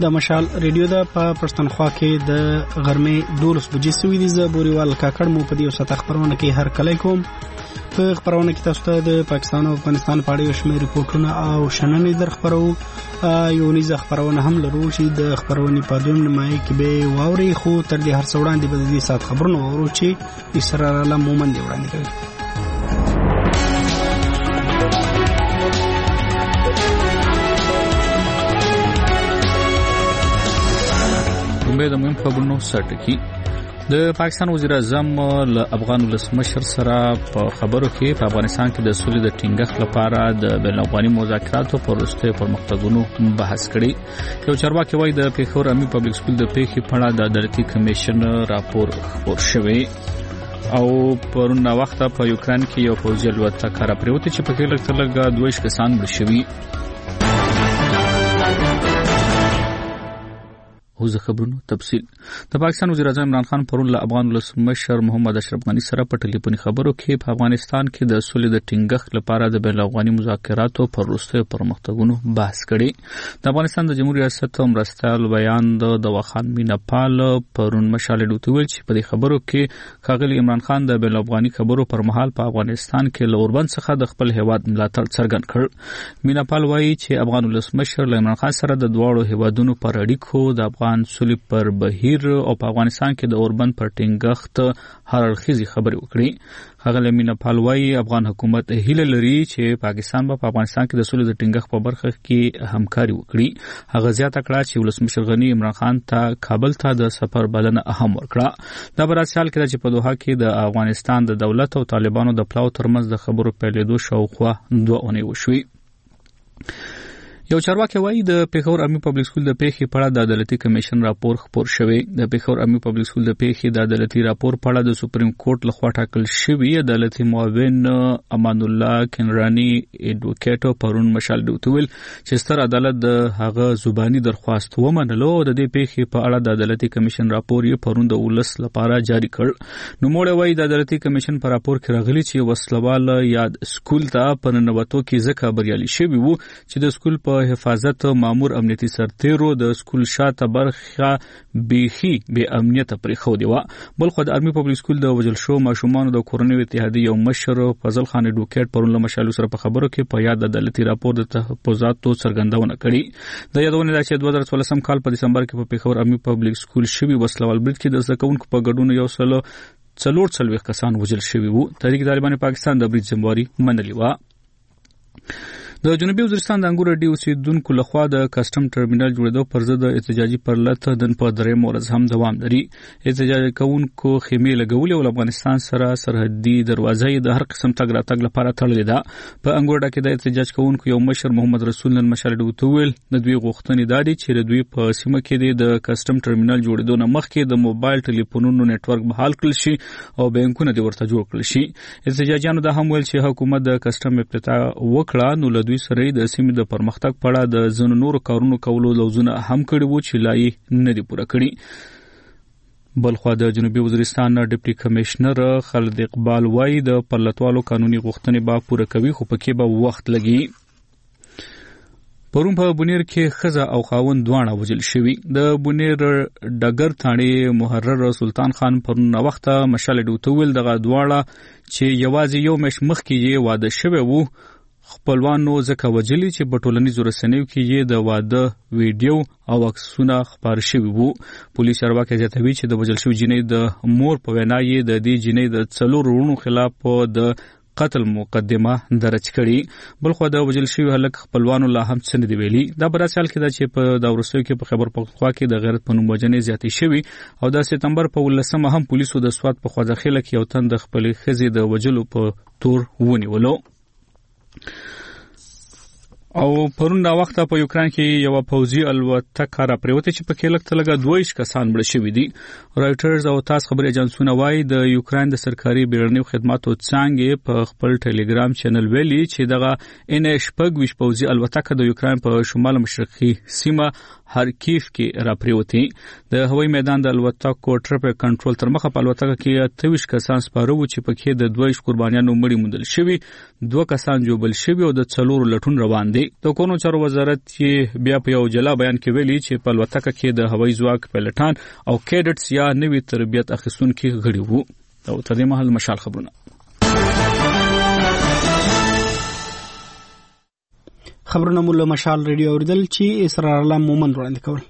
د مشال ریډیو د پښتونخوا کې د غرمې 12 بجې سوي دي. زه بوريوال کاکړ مو په دې وسه خبرونه کې هر کله کوم. په خبرونه کې تاسو ته د پاکستان او افغانستان په اړه شمېر ریپورتونه او شننې در خبرو. یو نيزه خبرونه هم لرو چې د خبرونې په دویم نیمایي کې به واوري، خو تر دې هر څه وړاندې به د دې سات خبرونه واورو چې اسرار الله مومن دی وړاندې کوي. د مهم خبرونو سرټکی د پاکستان وزیر اعظم له افغان ولسمشر سره په خبرو کې په افغانستان کې د سولې د ټینګښت لپاره د بین الافغاني مذاکراتو پر وروستیو پرمختګونو بحث کړي. یو چارواکي وایي د پیښور امي پبلک سکول د پیښې په اړه د عدالتي کمیشن راپور خپور شوی او پرون وخت په یوکران کې یو پوځي الوتکه را پریوته چې په کې لږ تر لږه 2 کسان مړ شوي. اوس خبرونو تفصیل. د پاکستان وزیر اعظم عمران خان پرون له افغان ولسمشر محمد اشرف غنی سره په ټلیفوني خبرو کې په افغانستان کې د سولې د ټینګښت لپاره د بین الافغاني مذاکراتو پر وروستیو پرمختګونو بحث کړي. د افغانستان د جمهوریت ریاست مرستیال بیان د دواخان میناپال پرون مشال ډوټ ویل چې په دې خبرو کې ښاغلي عمران خان د بین الافغاني خبرو پر مهال په افغانستان کې له اوربند څخه د خپل هیواد ملاتړ څرګند کړ. میناپال وایي چې افغان ولسمشر له عمران خان سره د دواړو هیوادونو پر اړیکو د افغان سولې پر بهیر او په افغانستان کې د اوربند پر ټینګښت هر اړخیزې خبرې وکړي. هغه میناپال وایي افغان حکومت هیله لري چې پاکستان په افغانستان کې د سولې د ټینګښت په برخه کې همکاري وکړي. هغه زیاته کړه چې ولسمشر غنی عمران خان ته کابل ته د سفر بلنه هم ورکړه. دا په حال کې چې په دوحه کې د افغانستان د دولت او طالبانو د پلاو ترمنځ د خبرو پیلېدو شاوخوا 2 اونۍ وشوي. یو چارواکي وایي د پیښور امي پبلک سکول د پیښې په اړه د عدالتي کمیشن راپور خپور شوی. د پیښور امي پبلک سکول د پیښې د عدالتي راپور په اړه د سپریم کورټ لخوا ټاکل شوی عدالتي معاون امان الله کنرانی اډوکیټ پرون مشال ډوټ ویل چې ستر عدالت د هغه زبانی درخواست ومنلو او د دې پیښې په اړه د عدالتي کمیشن راپور یې پرون د ولس لپاره جاری کړ. نو موږ وایي د عدالتي کمیشن په راپور کې راغلي چې وسلوال یاد سکول ته په ننوتو کې ځکه بریالي شوی وو چې د سکول په حفاظت مامور امنیتي سرتیرو د سکول شاته برخه بیخي به امنیت پرې خو دی. بل خو د ارمي پبلک سکول د وجل شو ماشومان د کورنیو اتحادیې یو مشر فضل خان اډوکیټ پرون له مشالو سره په خبرو کې په یاد عدالتي راپور د تحفظاتو څرګندونه کړي. د یادونه ده چې 2014 کال په دسمبر کې په پیښور ارمي پبلک سکول شوی وسلوال برید کې د زکونکو په ګډون یو سل 440 کسان وژل شوي وو. تحریک طالبان پاکستان د برید ذمہواری منلې و. د جنوبي وزیرستان د انګور ډي اوسیدونکو لخوا د کسټم ټرمینل جوړېدو پر ضد احتجاجي پرلط د په درېم ورځ هم دوام لري. احتجاج کوونکو خیمې لګولې او افغانستان سره سرحدي دروازې د هر قسم تګ راتګ لپاره تړلې ده. په انګور کې د احتجاج کوونکو یو مشر محمد رسول نن مشال ډوټویل د دوی غوښتنې دادي چې دوی په سیمه کې د کسټم ټرمینل جوړېدو نه مخکې د موبایل ټلیفونونو نتورک بحال کړل شي او بانکونه د ورته جوړ کړل شي. احتجاجیانو دا هم ویل چې حکومت د کسټم افتتاح وکړه نو دوی سره د سیمې د پرمختګ په اړه د ځینو نورو کارونو کولو لوزونه هم کړي وو چې لا یې نه دي پوره کړي. بلخوا د جنوبي وزیرستان ډیپټي کمشنر خالد اقبال وایي د پرلطوالو قانوني غوښتنې به پوره کوي خو پکې به وخت لګي. پرون په بونیر کې خزه او خاوند دواړه وژل شوي. د بونیر ډګر ثاني محرر سلطان خان پرون وخت مشال ډوټویل دغه دواړه چې یوازې یو مش مخکې یې واده شوی وو خپلوانو ځکه وجلی چې په ټولنیزو رسنیو کې یې د واده ویډیو او عکسونه خپاره شوي وو. پولیس چارواکي زیاتوي چې د وژل شوې جنۍ د مور په وینا یې د دې جنۍ د 4 وروڼو خلاف د قتل مقدمه درج کړي. بلخو د وژل شوي هلک خپلوانو لا هم څه نه دی ویلي. دا په داسې حال کې ده چې په دا وروستیو کې په خیبر پختونخوا کې د غیرت په نوم وژنې زیاتې شوي او د سپتمبر په 18 هم پولیسو د سوات په خوځخیله کې یو تن د خپلې ښځې د وژلو په تور ونیولو. او پرون دا وخت په یوکران کې یو پوځي الوتکه را پریوته چې په کې لږ تلګه 22 کسان مړ شوي دي. رایټرز او تاس خبري ایجنسونه وایي د یوکران د سرکاري بیړنیو خدماتو څنګه په خپل ټلګرام چینل ویلي چې دغه ان شپږ پوځي الوتکه د یوکران په شمال مشرقي سیمه هارکیف کې را پریوتی. د هوایي میدان د الوتکو ټرافیک کنټرول تر مخه په الوتکه کې 23 کسان سپاره وو چې په کې د 22 قربانیانو مړي موندل شوي، 2 کسان جوړل شوي او د 4 لټون روان دي. دي. د کونو چارو وزارت چې بیا په یو جلا بیان کې ویلي چې په الوتکه کې د هوایي ځواک پایلټان او کیډټس یا نوي تربیت اخیستونکي غړي وو. او تر دې مهال مشال خبرونه. خبرونه مو له مشال ریډیو اوریدل چې اسرار الله مومن وړاندې کول.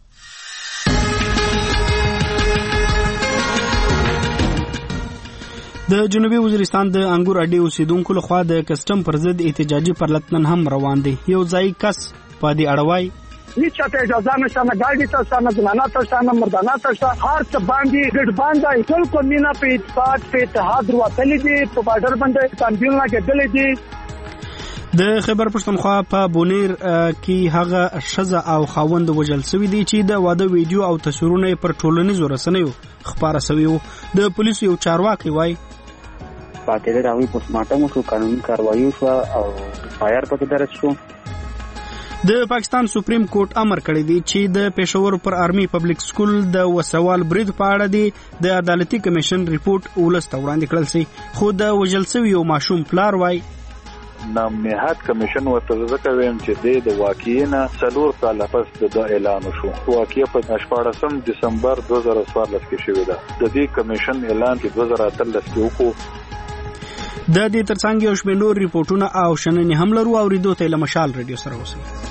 د جنوبي وزیرستان د انګور اډې اوسیدونکو لخوا د کسټم پر ضد احتجاجي پرلط نن هم روان دي. یو ځای کس په دې اړوي هیڅ ته اجازه نشته، نه ګاډي ته شته، نه زنانه ته شته، نه مردانه ته شته. هر څه باندې ګډ باندې ټول کومینه په اتفاق په اتحاد ورتلې دي. په بارډر باندې تنظیمونه کېدلې دي. د خیبر پښتونخوا په بونیر کې هغه شزه او خاوند وجل سوي دي چې د واده ویډیو او تصویرونه پر ټولنیزو رسنیو خبره سوي وو. د پولیسو یو چارواکي وایي پاتې راوي پوسټمارټم شو، قانوني کاروایی شو او فایر پکې درج شو. د پاکستان سپریم کورټ امر کړی دی چې د پېښور پر آرمي پبلک سکول د وسوال برید په اړه دی د عدالتي کمیشن ریپورت ولست وړاندې کړل سي. خو د وجل سوي یو ماشوم پلار وایي نامنهاد کمیشن ورته ځکه ویم چې د واقعینا 4 سال پس د اعلان شو. واقعي په 14 دسمبر 2014 کې شوې ده. د دې کمیشن اعلان کې 2013 کې وکړو. د دې ترڅنګ یو شمېر نور ریپورتونه او شننې هم لرو او ریډیو ته له مشال ریډیو سره اوسئ.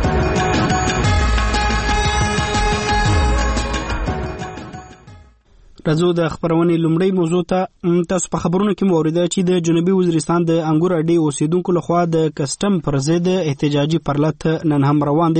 راځو د خبرونې لومړی موضوع ته. تاسو په خبرونو کې موریده چې د جنوبي وزیرستان د انګور اډې اوسیدونکو لخوا د کسټم پر ضد احتجاجي پرلط نن هم روان دي.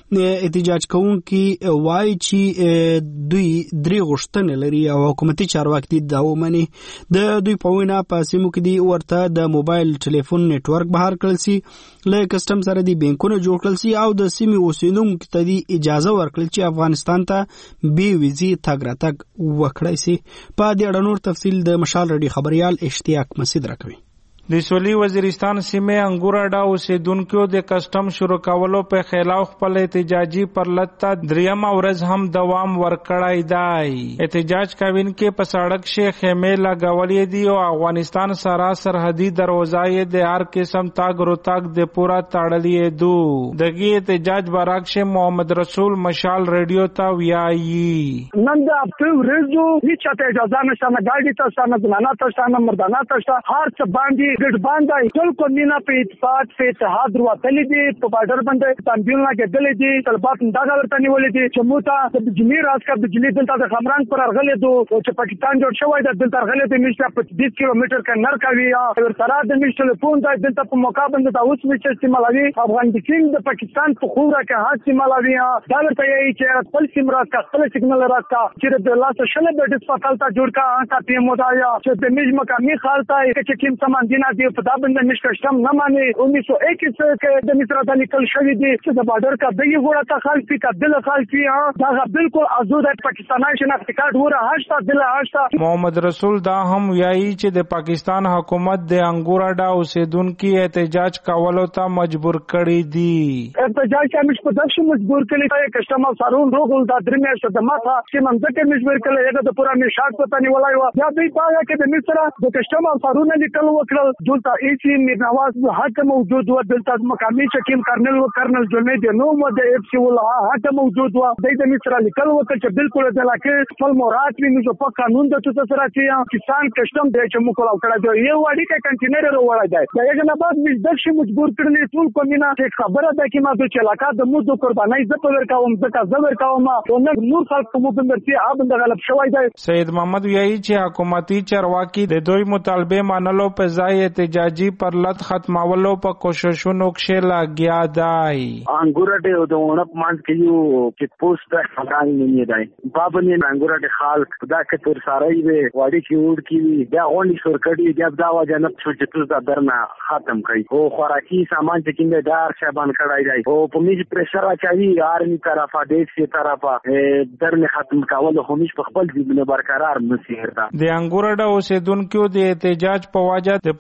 احتجاج کوونکي وایي چې دوی درې غوښتنې لري او حکومتي چارواکي دي دا ومني. د دوی په وینا په سیمو کې دي ورته د موبایل ټلیفون نتورک بهر کړل سي، له کسټم سره دي بانکونه جوړ کړل سي او د سیمې اوسیدونکو ته دي اجازه ورکړل چې افغانستان ته بې ویزې تګ راتګ وکړي. په دې اړه نور تفصیل د مشال رډي خبريال اشتیاق مسعود راکوي. د سولي وزیرستان سیمه انګور اډا اوسیدونکو د کسٹم شروع کولو په خلاف خپل احتجاجي پرلط ته دریم ورځ هم دوام ورکړای دی. احتجاج کوونکو په سړک شي خیمه لګولې دي او افغانستان سره سرحدي دروازې د هر قسم تاګ روتاګ د پورا تړلې دو. دغه احتجاج برعکس محمد رسول مشال ریډیو ته ویایي نن د خپل ورځو هیڅ ته اجازه نشته، نه ګاډي ته شته، نه زنانه ته شته، نه مردانه ته شته. هر څه باندې ګډ باندې ټول کومینه په اتفاق په اتحاد ورتلې دي. په بارډر باندې تنظیمونه کېدلې دي. طلبات دا ورته نیولې دي چې موږ ته د بجلی راځکه بجلی دلته د خمران پر ارغلې دو چې پاکستان جوړ شوی د دلته ارغلې د میشته په 20 کیلومتر کې نر کوي او سره د میشته ټلیفون د دلته په موقع باندې د اوس میشته استعمالوي. افغانستان د پاکستان په خوره کې هڅه استعمالوي. دا ورته یې چې خپل سیم راځکه خپل سیګنال راځکه چې د الله شله د هسپتال ته جوړ کا تا پی مودایا چې د میج مقامی خالتا چې کوم سامان دینه دی په دا باندې مشکشتم نه مانی 1921 کې د مصر د لیکل شوی دی چې د بارډر کا دغه وړه ته خلک کا دل خلفي دا بالکل ازود پاکستاني شناخت کارت وره هاشتا دل هاشتا. محمد رسول دا هم ویایي چې د پاکستان حکومت د انګور اډا اوسیدونکو احتجاج کولو ته مجبور کړی دی. احتجاج کې مش په دښه مجبور کړی دی. کسٹمر سارون روغل دا درمه شته ماته چې منځکه مجبور کړی هغه د پورا نشاط پته نیولای و. یا دوی پایا کې د مصر د کسٹمر سارون لیکل وکړل دلته ایسی نواز حق موجود و. دلته مقامی چکیم کرنل جنید نو مو د اف سی ولا حق موجود و. د مصر لیکل وکړ چې بالکل د لکه خپل مراد ویني چې په قانون د څه سره چې کسان کسٹم د چې مو کولاو کړه دی یو وړي کې کنټینر وروړای دی. دغه نه بعد مزدک مجبور کړل ټول کومینه چې خبره ده کې ما د چلاکا د مو د قربانای ز په ورکاوم ځکه ز ورکاوم او نور خلک کوم بندرتي اب د غلب شوی دی. سید محمد ویایي چې حکومتي چارواکي د دوی مطالبه مانلو په ځای احتجاجي پرلط ختمولو په کوششونو کې لاګیا دی. انګور اډې د ونپ مان کې یو چې پوسټ خبران نه دی بابنې انګور اډې خالق دا کې تر ساري وي واړي کې وډ کې دا غونډي سرکړي دا دا وجنه چې تاسو دا درنه ختم کړي او خوراکي سامان چې کیند دار شبان کړای دی او په میج پرشر اچوي آرمي طرفه د سی طرفه درنه ختم کول خو مش په خپل ځینې برقرار نسی هردا. د انګور اډې اوسیدونکو د احتجاج په وجه د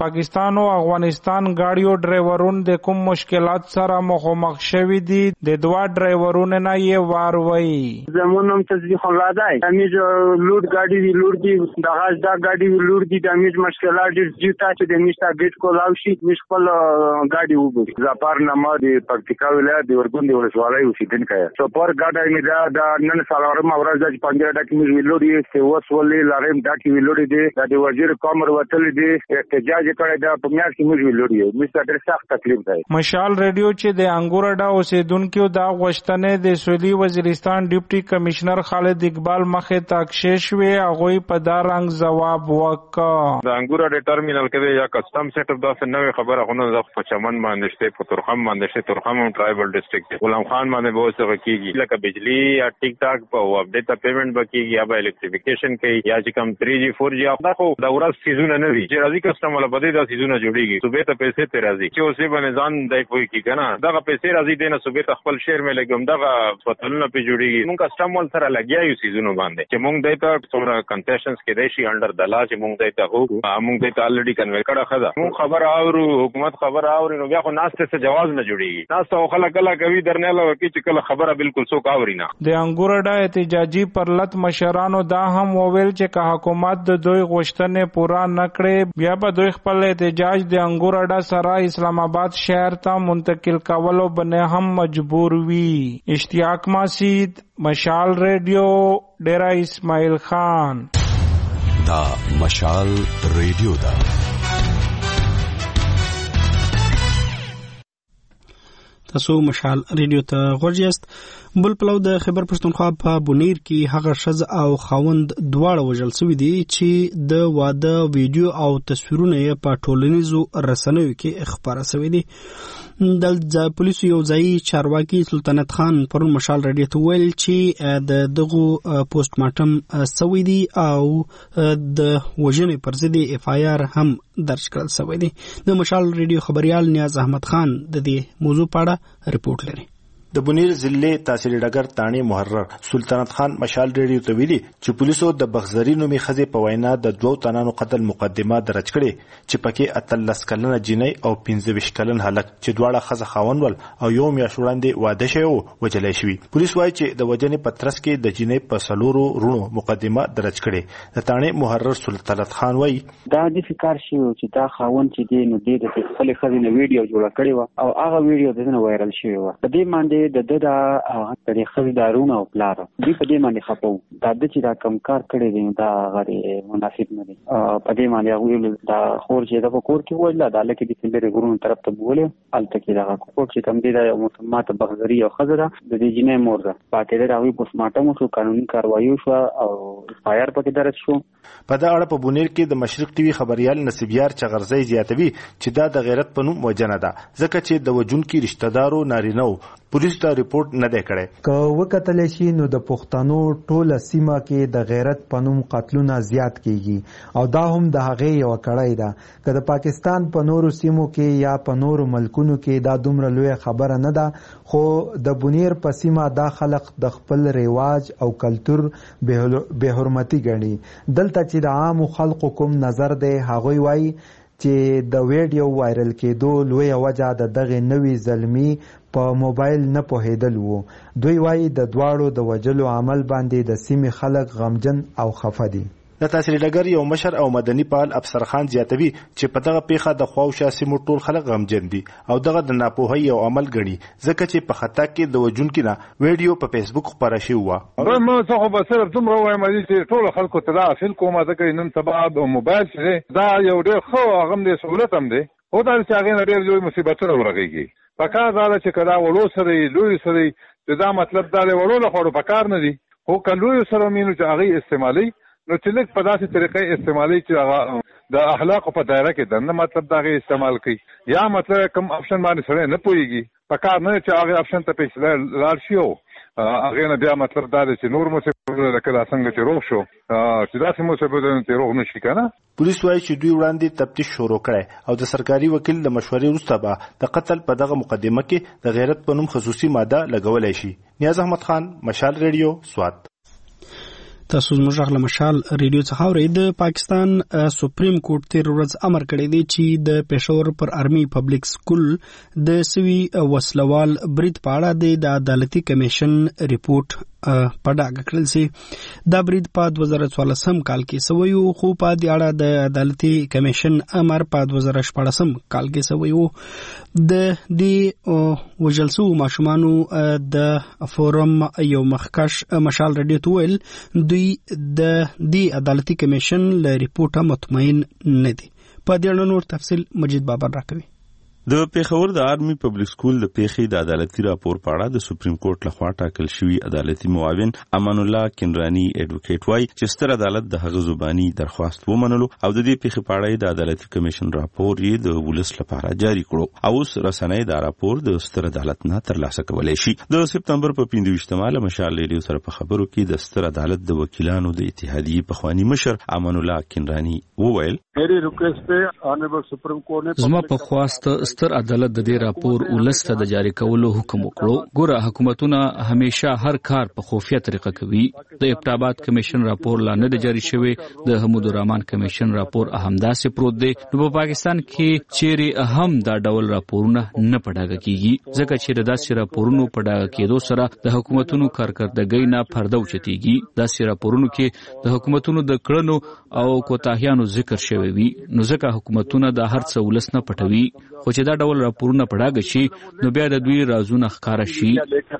پاکستان او افغانستان گاډیو ډرایورون د کوم مشکلات سره مخامخ شوي دي د دوه ډرایورونو نه یې واروي. زمونږ تصدیق راځي امیج لوډ گاډي وی لوډ دي د غاز دا گاډي وی لوډ دي د امیج مشکلات دي چې تاسو د میشتا ګیټ کولاو شي مش خپل گاډي وګورئ. زپار نامه د پکتیکا ولایت د ورګوند ولسوالۍ اوسیدونکی یم. سپور گاډي می دا نن سالارم اورز د 15 ډک می ویلوډي چې وسولې لارم ډک ویلوډي دي د وزیر کامر وتل دي احتجاج کړی دا په میاشت کې موږ ویلوډي مست ډېر سخت تکلیف دی. مشال ریډیو چې د انګورډا اوسیدونکو دا غوښتنې د سویلي وزیرستان ډیپټي کمشنر خالد اقبال مخه تاکشش وی هغه په دا رنګ جواب وکړ. د انګورډا ټرمینل کې یا کسٹم سیټ اپ دا نوې خبره غوښنه د پچمن باندې شته په ترخم باندې شته ترخم ټرایبل ډیسټریکټ غلام خان باندې به وسه کیږي لکه بجلی یا ټیک ټاک په اپډیټ پیمنٹ بکیږي یا به الکتریفیکیشن کوي یا چې کم 3G 4G دا خو دا ورځ سیزونه نه وي چې راځي کسٹمر له بده دا سیزونه جوړیږي صوبې ته پیسې ته راځي چې اوسې باندې ځان دای کوي کی کنه دا پیسې راځي دنه صوبې ته خپل شیر مې لګم دا پتلونه په جوړیږي مونږ کسٹمر سره لګیا یو سیزونه باندې چې مونږ دای ته څومره کنسیشنز کې دی شي انډر د لا چې مونږ دای ته هو مونږ دای ته الریډي کنوي کړه خدا مونږ خبر اورو حکومت خبر اوري نو بیا خو ناسته څه جواز نه جوړیږي ناسته خلک کله کوي درنه لا وکي چې کله خبره بالکل څوک اوري نه. د انګورډا احتجاجي پرلط مشرانو دا هم وویل چې که حکومت د دوی غوښتنې پورا نکړي بیا به دوی خپل احتجاج د انګورډا سره اسلام آباد شهر ته منتقل کولو باندې هم مجبور وي. اشتیاق ماسید مشال ریډیو ډیرا اسماعیل خان. دا مشال ریډیو دا تاسو مشال ریډیو ته غوږ یاست. بل پلو د خیبر پښتونخوا په بونیر کې هغه ښځه او خاوند دواړه وژل شوي دي چې د واده ویډیو او تصویرونه یې په ټولنیزو رسنیو کې خپاره شوي دي. د پولیسو یو ځایي چارواکي سلطنت خان پرون مشال ریډیو ته ویل چې د دغو پوسټ مارټم شوی دی او د وژنې پر ضد FIR هم درج کړل شوی دی. د مشال ریډیو خبريال نیاز احمد خان د دې موضوع په اړه رپورټ لري. د بونیر ضلع تحصیل ډګر تانی محرر سلطنت خان مشال ریډیو ته ویلي چې پولیسو د بغزري نومي ښځې په وینا د 2 تنانو قتل مقدمه درج کړې چې پکې 13 کلنه جینۍ او 15 کلن هلک چې دواړه ښځه خاوند ول او یو میاشت وړاندې واده شوی وو وجلی شوي. پولیس وایي چې د وژنې په ترڅ کې د جینۍ په 4 رونو مقدمه درج کړې. د تانی محرر سلطنت خان وایي دا د فکر شي چې دا خاوند چې دی نو د خپل ښځې نه ویډیو جوړ کړی و او هغه ویډیو دنه وایرل شوی و. په دې باندې د د خپل دارونه او پلار دې په دې باندې خپو دا د چې دا کم کار کړی دی دا غره مناسب نه دی. په دې باندې هغه دا خور چې دا په کور کې وایي دا لکه د فلر ګورونو طرف ته بوله الته کې دا کور چې کم دی دا متمات بغزري او خزره د دې جنې مور ده پاتې دا هغه پوسټ مارټم شو قانوني کاروایی شو او FIR پکې درج شو. په دا اړه په بونیر کې د مشرق ټي وي خبريال نصیبیار چغرزی زیاتوي چې دا د غیرت په نوم وجنه ده ځکه چې د وجونکو رشتہ دارو نارینه پولیس ته ریپورت نه دی کړی. که وکتل شي نو د پښتنو ټوله سیمه کې د غیرت پنوم قتلونه زیات کیږي او دا هم د هغې یو کړی ده. که د پاکستان په نورو سیمو کې یا په نورو ملکونو کې دا دومره لوی خبره نه ده خو د بونیر په سیمه دا خلق د خپل رواج او کلچر به حرمتي ګڼي. دلته چې د عام خلکو کوم نظر دی هغوی وایي چې د ویډیو وایرل کېدو لویه وجه د دغه نوي زلمی په موبایل نه پوهېدل وو. دوی وایي د دواړو د وجلو عمل باندې د سیمې خلک غمجن او خفه دي. د تحصیل ډګر یو مشر او مدني فعال افسر خان زیاتوي چې په دغه پیښه د خواوشا سیمو ټول خلک غمجن دي او دغه د ناپوهۍ یو عمل ګڼي ځکه چې په خطا کې د وژونکي نه ویډیو په فیسبوک خپاره شوی وه. ما څه خو به صرف دومره وایم چې ټولو خلکو ته دا اصل کومه ځکه نن سبا د موبایل چې دا یو ډېر ښه هغه هم دی سهولت هم دی خو دا چې هغې نه ډېر لوی مصیبتونه ورغېږي. په کار دا ده چې که دا وړو سره لوی سره دا مطلب دا دی وړو له خوړو په کار نه دي خو که لویو سره مینو چې هغې استعمالوي نو چې لږ په داسې طریقې استعمالي چې هغه د اخلاقو په دایره کې دننه مطلب د هغې استعمال کوي یا مطلب کوم آپشن باندې سړی نه پوهېږي په کار نه چې هغې آپشن ته پیسې لاړ شي او هغې نه بیا مطلب دا دی چې نور مصیبتونه لکه دا څنګه چې روغ شو چې داسې مصیبتونه چې روغ نه شي که نه. پولیس وایي چې دوی وړاندې تفتیش شروع کړی او د سرکاري وکیل د مشورې وروسته به د قتل په دغه مقدمه کې د غیرت په نوم خصوصي ماده لګولی شي. نیاز احمد خان مشال ریډیو سوات. تاسو زموږ غږ له مشال ریډیو څخه اورئ. د پاکستان سپریم کورټ تیر ورځ امر کړی دی چې د پېښور پر آرمي پبلک سکول د سوي وسلوال برید په اړه د عدالتي کمیشن ریپورت په ډاګه کړل سي. دا برید په 2014 کال کې سوی و، خو په دې اړه د عدالتي کمیشن امر په 2014 کال کې سوی و. د دې وژل شوو ماشومانو د فورم یو مخکش مشال رډیو ته ویل دوی د دې عدالتي کمیشن له ریپورټه مطمئن نه دي. په دې اړه نور تفصیل مجید بابر راکوي. د پیښور د آرمي پبلک سکول د پیښې د عدالتي راپور په اړه د سپریم کورټ لخوا ټاکل شوی عدالتي معاون امان الله کنرانی ایډوکیټ وایي چې ستر عدالت د هغه زبانی درخواست ومنلو او د دې پیښې په اړه د عدالتي کمیشن راپور یې د ولس لپاره جاری کړو او اوس رسنۍ دا راپور د ستر عدالت نه ترلاسه کولی شي. د سپتمبر په 15 مشال ریډیو سره په خبرو کې د ستر عدالت د وکیلانو د اتحادیې پخوانی مشر امان الله کنرانی وویل زما په خواسته ستر عدالت د دې راپور ولسته د جاری کولو حکم وکړو. ګوره حکومتونه همیشه هر کار په خفیه طریقه کوي. د ابتابات کمیشن راپور لا نه د جاری شوی، د حمود الرحمن کمیشن راپور اهمداسې پروت دی. نو په پاکستان کې چیرې اهم دا ډول راپورونه نه پډاګه کیږي، ځکه چې داسې راپورونو پډاګه کېدو سره د حکومتونو کارکردګۍ نه پرده اوچتېږي. داسې راپورونو کې د حکومتونو د کړنو او کوتاهیانو ذکر شوی وي، نو ځکه حکومتونه د هر څه ولس نه پټوي. خو چې دا ډول راپورونه پډاګه شي نو بیا د دوی رازونه ښکاره شي.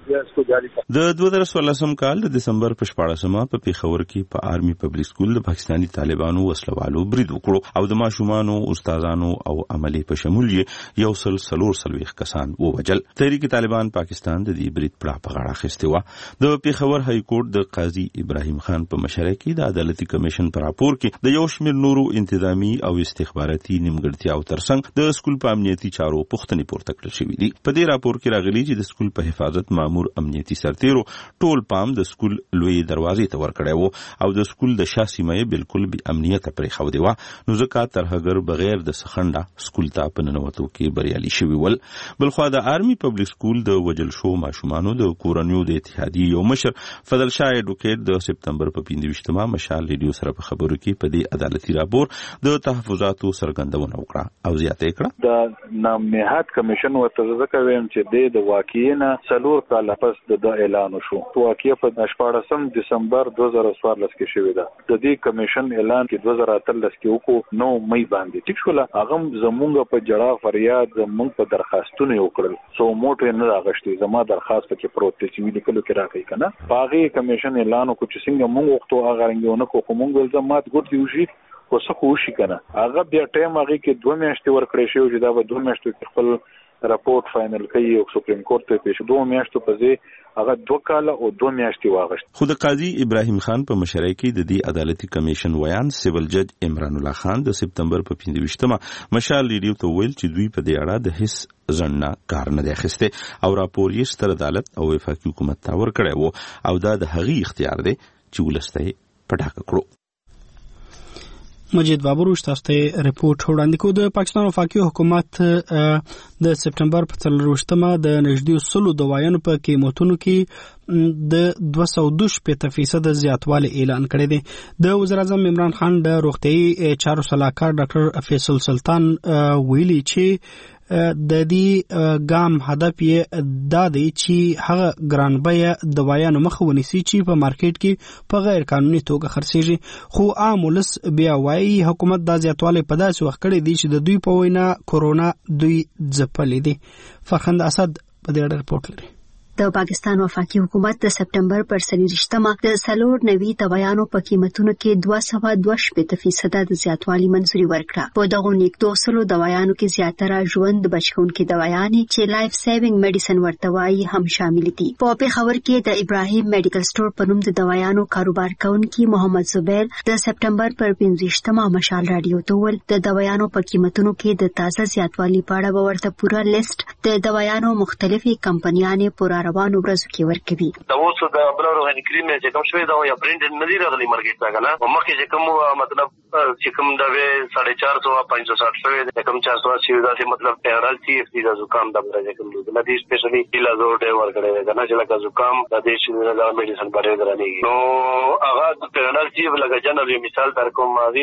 د 2014 کال د دسمبر په 14 په پیښور کې په آرمي پبلک سکول د پاکستاني طالبانو وسلوالو برید وکړو او د ماشومانو، استادانو او عملي په شمول یې 140 کسان ووجل. تحریک طالبان پاکستان د دې برید په غاړه اخیستی و. د پیښور های کورټ د قاضي ابراهیم خان په مشرۍ کې د عدالتي کمیشن په راپور کې د یو شمېر نورو انتظامی او استخباراتي نیمګړتیاو ترڅنګ د سکول په امنیتي چارو پوښتنې پورته کړل شوې دي. په دې راپور کې راغلي چې د سکول په حفاظت مامور امنیتي سرتیرو ټول پام د سکول لوی دروازې ته ورکړی و او د سکول د شا سیمه یې بالکل بې امنیته پرېښودې وه، نو ځکه ترهګر بغیر د سخنډه سکول ته په ننوتو کې بریالي شوي ول. بلخوا د آرمي پبلک سکول د وجل شو ماشومانو د کورنیو د اتحادیې یو مشر فضل شاه ایډوکیټ د سپتمبر په 15 مشال ریډیو سره په خبرو کې په دې عدالتي راپور د تحفظاتو څرګندونه وکړه او زیاته کړه. د نامنهاد کمیشن ورته ځکه ویم چې د واقعینا 4 کال پس د اعلان شو. واقعي په 14 دسمبر 2014 کې شوې ده. د دې کمیشن اعلان کې 2013 کې وکړو، 9 مې باندې ټیک شول. هغه زمونږ په جړه فریاد زمونږ په درخواستونه وکړل، سو موټر نه راغشتي. زما درخواست کې پروت چې ویل کلو کې راکې کنه باغې کمیشن اعلان کو چې څنګه مونږ وختو هغه رنګونه کو مونږ زمات ګورتي وشي کوڅه خوشي کنه. هغه بیا ټایم هغه کې 2 میاشتې ورکړې شو چې دا به 2 میاشتې خپل راپورټ فائنل کوي او سپریم کورټ ته پیښ 2 میاشتو په ځای هغه 2 کال او 2 میاشتې واغشت. خو د قاضي ابراهیم خان په مشرۍ کې د دې عدالتي کمیشن ویان سیول جج عمران الله خان د سپتمبر په 15 مشال ریډیو ته ویل چې دوی په دې اړه د هیڅ ځنه کار نه دی اخیسته او راپور یې ستر عدالت او وفاقي حکومت ته ورکړی وو او دا د هغې اختیار دی چې ولسته پټاکه کړو. مجید بابروش تاسو ته ریپورت وړاندې کوي. د پاکستان وفاقي حکومت د سپتمبر په 14مه د نږدې 100 دوايانو په قیمتونو کې د 202% زیاتوالی اعلان کړی دی. د وزیر اعظم عمران خان د روغتیايي چارو سلاکار ډاکټر فیصل سلطان ویلي چې د دې ګام هدف یې دا دی چې هغه ګرانبیه دوايانو مخه ونیسي چې په مارکیټ کې په غیر قانوني توګه خرڅېږي. خو عام ولس بیا وایي حکومت دا زیاتوالی په داسې وخت کړی دی چې د دوی په وینا کورونا دوی ځپلې دي. فرخند اسد په دې اړه ریپورت لري. د پاکستان وفاقي حکومت د سپتمبر پر 23مه د 490 دوايانو په قیمتونو کې 222% د زیاتوالي منځوري ورکړه. په دغه 120 دوايانو کې زیاتره ژوند بچونکي دوايانې چې لایف سیوینګ میډیسن ورته وایي هم شامل دي. په پیښور کې د ابراهیم میډیکل سٹور په نوم د دوايانو کاروبار کوونکي محمد زبیر د سپتمبر پر 15مه مشال رادیو ته ول د دوايانو په قیمتونو کې د تازه زیاتوالي په اړه ورته پوره لیست د دوايانو مختلفي کمپنیانې پورا روانو ورځو کې ورکوي. د اوس د بل روغتي کریم چې کوم شوی دا یا برند نه دی راغلی مارکیټ ته کنه مخکې چې کوم مطلب چې کوم دا 450 560 شوی د کوم 480 دا چې مطلب پیرال سی اف دی د زکام د برځه کوم د دې سپیشلی ایلازور ډیر ورکړی کنه چې لکه زکام د دې شنو د میډیسن باندې درانه نو هغه د پیرال سی لکه جنرال مثال در کوم دی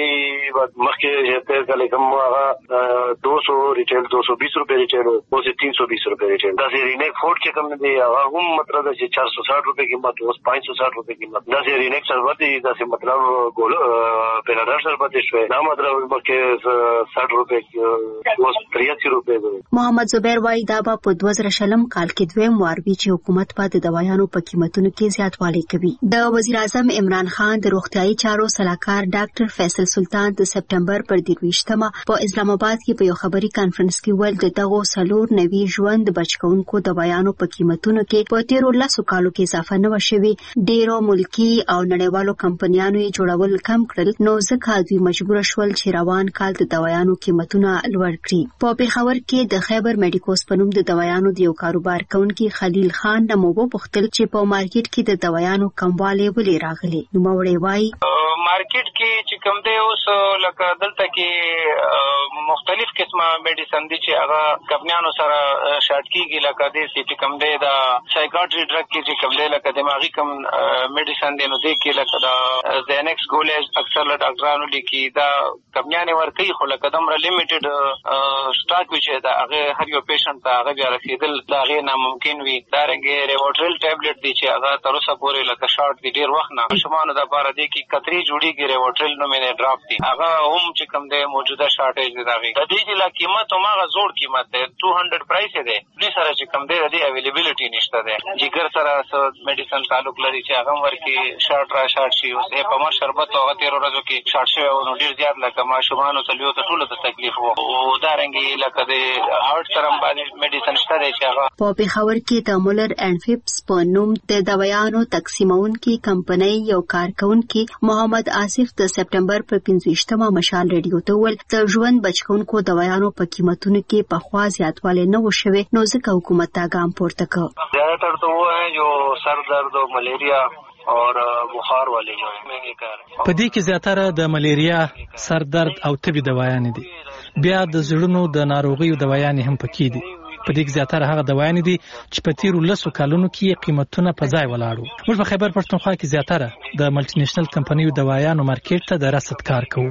مخکې چې کله کوم هغه 200 ریټیل 220 روپے ریټیل او 320 روپے ریټیل دا رینیک فورټ چې کوم دی هغه هم مطلب چې 460 روپے قیمت اوس 560 روپے قیمت دا رینیک سربت دی دا مطلب ګول پیرال سربت شوی دا مطلب مخکې 60 روپے اوس 83 روپے دی. محمد زبیر وای دا په 2000 کال کې دویم وار وی چې حکومت په د دوايانو په قیمتونو کې زیاتوالی کوي. د وزیر اعظم عمران خان د روغتیايي چارو صلاحکار ډاکټر فیصل سلطان د سپټمبر پر 23مه په اسلام آباد کې په یو خبري کانفرنس کې ویل د دغه سلور نوي ژوند بچکونکو دوايانو په قیمتونو کې په 13 کالو کې اضافه نه وشوي. ډیرو ملکی او نړیوالو کمپنیانو یې جوړول کم کړل نو ځکه دوی مجبور شول چې روان کال د دوايانو قیمتونه لوړ کړي. په پیښور کې د خیبر میډیکوس په نوم د دوايانو د یو کاروبار کوونکي خلیل خان د موبو پختل چې په مارکیټ کې د دوايانو کموالی ولې راغلي. نو موري وای مارکیټ کې چې کوم دی اوس لکه دلته کې مختلف قسمه میډیسن دي چې هغه کمپنیانو سره شارټ کیږي لکه دې چې کوم دی دا سایکاټری ډرګ کې چې کوم دی لکه دماغي کوم میډیسن دی نو دې کې لکه دا زینکس ګولز اکثر له ډاکټرانو لیکي دا کمپنیانه ورکي خو لکه دمر لیمیټډ سٹاک وچې دا هغه هر یو پیشنټ ته هغه بیا رسیدل دا غي ناممکن وي. دا رنګ ریوټرل ټابلیټ دي چې هغه تر اوسه پورې لکه شارټ دي ډیر وخت نه شمانو د بار دي کې کتري جوړیږي ریوټرل نو مې ډراپ دي هغه هم چې کوم دی موجوده شارټیج دی دا غي د دې د قیمت او هغه زوړ قیمت دی 200 پرایس دی دې سره چې کوم دی د اویلیبিলিټی نشته دی جګر سره میډیسن تعلق لري چې هغه ورکی شارټ را شارټ شي اوس په مر شربت او 13 ورځو کې شارټ شي او ډیر زیات لکه ما شومانو تلو ته ټول ته تکلیف وو او دا رنګي لکه د هارت سره باندې میډیسن شته دی چې هغه په پیښور کې د مولر اینڈ فیپس په نوم د دوايانو تقسیمونکي کمپنۍ یو کارکونکي محمد آصف د سپټمبر په 15مه مشال ریډیو ته ول د ژوند بچکونکو دوايانو په قیمتونو کې په خوا زیاتوالی نه وشوي نو ځکه حکومت تا ګام پورته کړ. زیاتره تو وہ ہے جو سر درد اور ملیریا اور بخار والے جو مهنګي کار په دې کې زیاتره د ملیریا سر درد او تبي دوايانې دي بیا د زړونو د ناروغیو دوايانې هم پکې دي په دې کې زیاتره هغه دوايانې دي چې په 13 کالونو کې قیمتونه په ځای ولاړو. موږ په خیبر پښتونخوا کې زیاتره د ملټي نېشنل کمپنیو دوايانو مارکیټ ته د رسد کار کوو.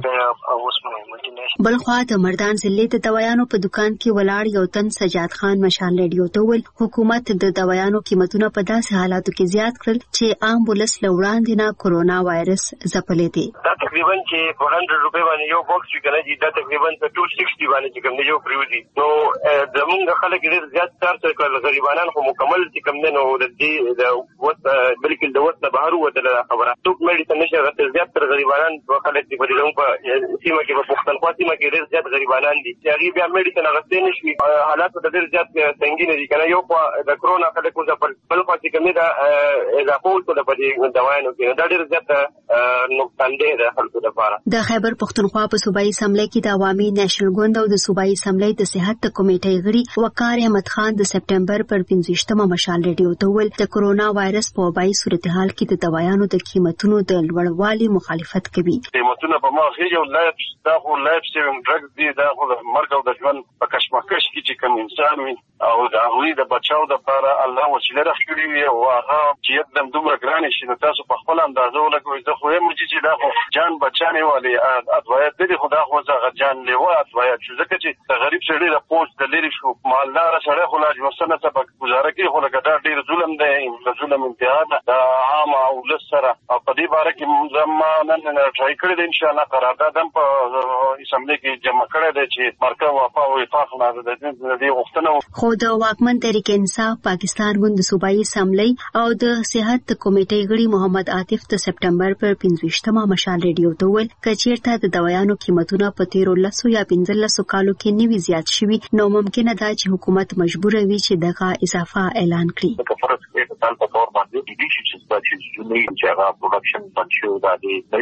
بلخوا د مردان ضلع د دوايانو په دکان کې ولاړ یو تن سجاد خان مشال ریډیو ته ول حکومت د دوايانو قیمتونه په داسې حالاتو کې زیات کړل چې عام ولس لوړاندې نه کورونا وایرس ځپلې دي. دا تقریبا چې په 100 روپے باندې یو باکس چې کنه چې دا تقریبا 260 باندې چې کوم یو پریوزي نو زمونږ خلک ډېر زیات کار کوي غریبانان خو مکمل چې کوم نه نو د دې د وڅ بلکې د وڅ بهر وته خبره ټوک میډیسن نشه غته زیات تر غریبانان په خلک چې په دې په سیمه کې په پښتونخوا سیمه کې ډېر زیات غریبانان دي چې هغه بیا میډیسن غته نشي حالات د ډېر زیات څنګه دي کنه یو په د کرونا خلک وځ په بل خوا چې کوم دا اضافه ټول په دې دوايانو کې دا ډېر زیات نقصان دی د خلکو لپاره. د خیبر پښتونخوا په صوبایي اسمبلی کې د عوامي نېشنل ګوند او د صوبایي اسمبلی د صحت کمیټې غړي وقار احمد خان د سپټمبر پر 15مه مشال ریډیو ته ول د کورونا وایرس په وبای صورتحال کې د دوايانو د قیمتونو د لوړوالي مخالفت کوي. قیمتونه په ما هیڅ یو لایف دا خو لایف سیوینګ ډرګ دی دا خو د مرګ او د ژوند په کشمکش کې چې کوم انسان وي او د هغوی د بچاو لپاره الله وسیله راخړي وي او هغه چې یکدم دومره ګران شي نو تاسو په خپل اندازه ولګوئ زه خو یم چې دا خو جان بچانه والی ادوایت دي خدا خو زغه جان لیوا ادوایت چې ځکه چې د غریب سړي د پوسټ د لری شو مالدار سره خو لاج وسنه سبق گزاره کوي خو لکه دا ډیر ظلم دی د ظلم انتها د عام او لسره په دې باره کې زمانه نه ټرای کړی دی ان شاء الله قرارداد هم په اسمبلی کې جمع کړی دی چې مرکه وفا او اتفاق نه د دې غوښتنه خو د واکمن تحریک انصاف پاکستان ګوند صوبایي اسمبلی او د صحت کمیټې غړي محمد عاطف د سپټمبر پر 15مه مشال ریډیو ته ول کچیرته د دوايانو قیمتونه په 13 یا 15 کالو کې نوي زیات شوي نو ممکنه ده چې حکومت مجبور وي چې دغه اضافه اعلان کړي. مثال په تور باندې دي چې جنې چې هغه پروډکشن بنشو د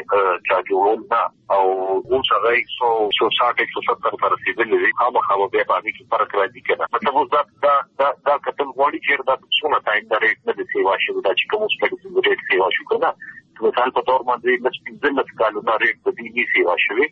چاجول نه او اوس هغه 160-170 پر رسیدلې دي خامخا به باندې کې فرق راځي کنه مطلب اوس دا کتل غوړي چې دا څونه ټایم د ریټ نه دی سیوا شو دا چې کوم څه د ریټ سیوا شو کنه مثال په تور باندې لږ کالونه ریټ د دې سیوا شوی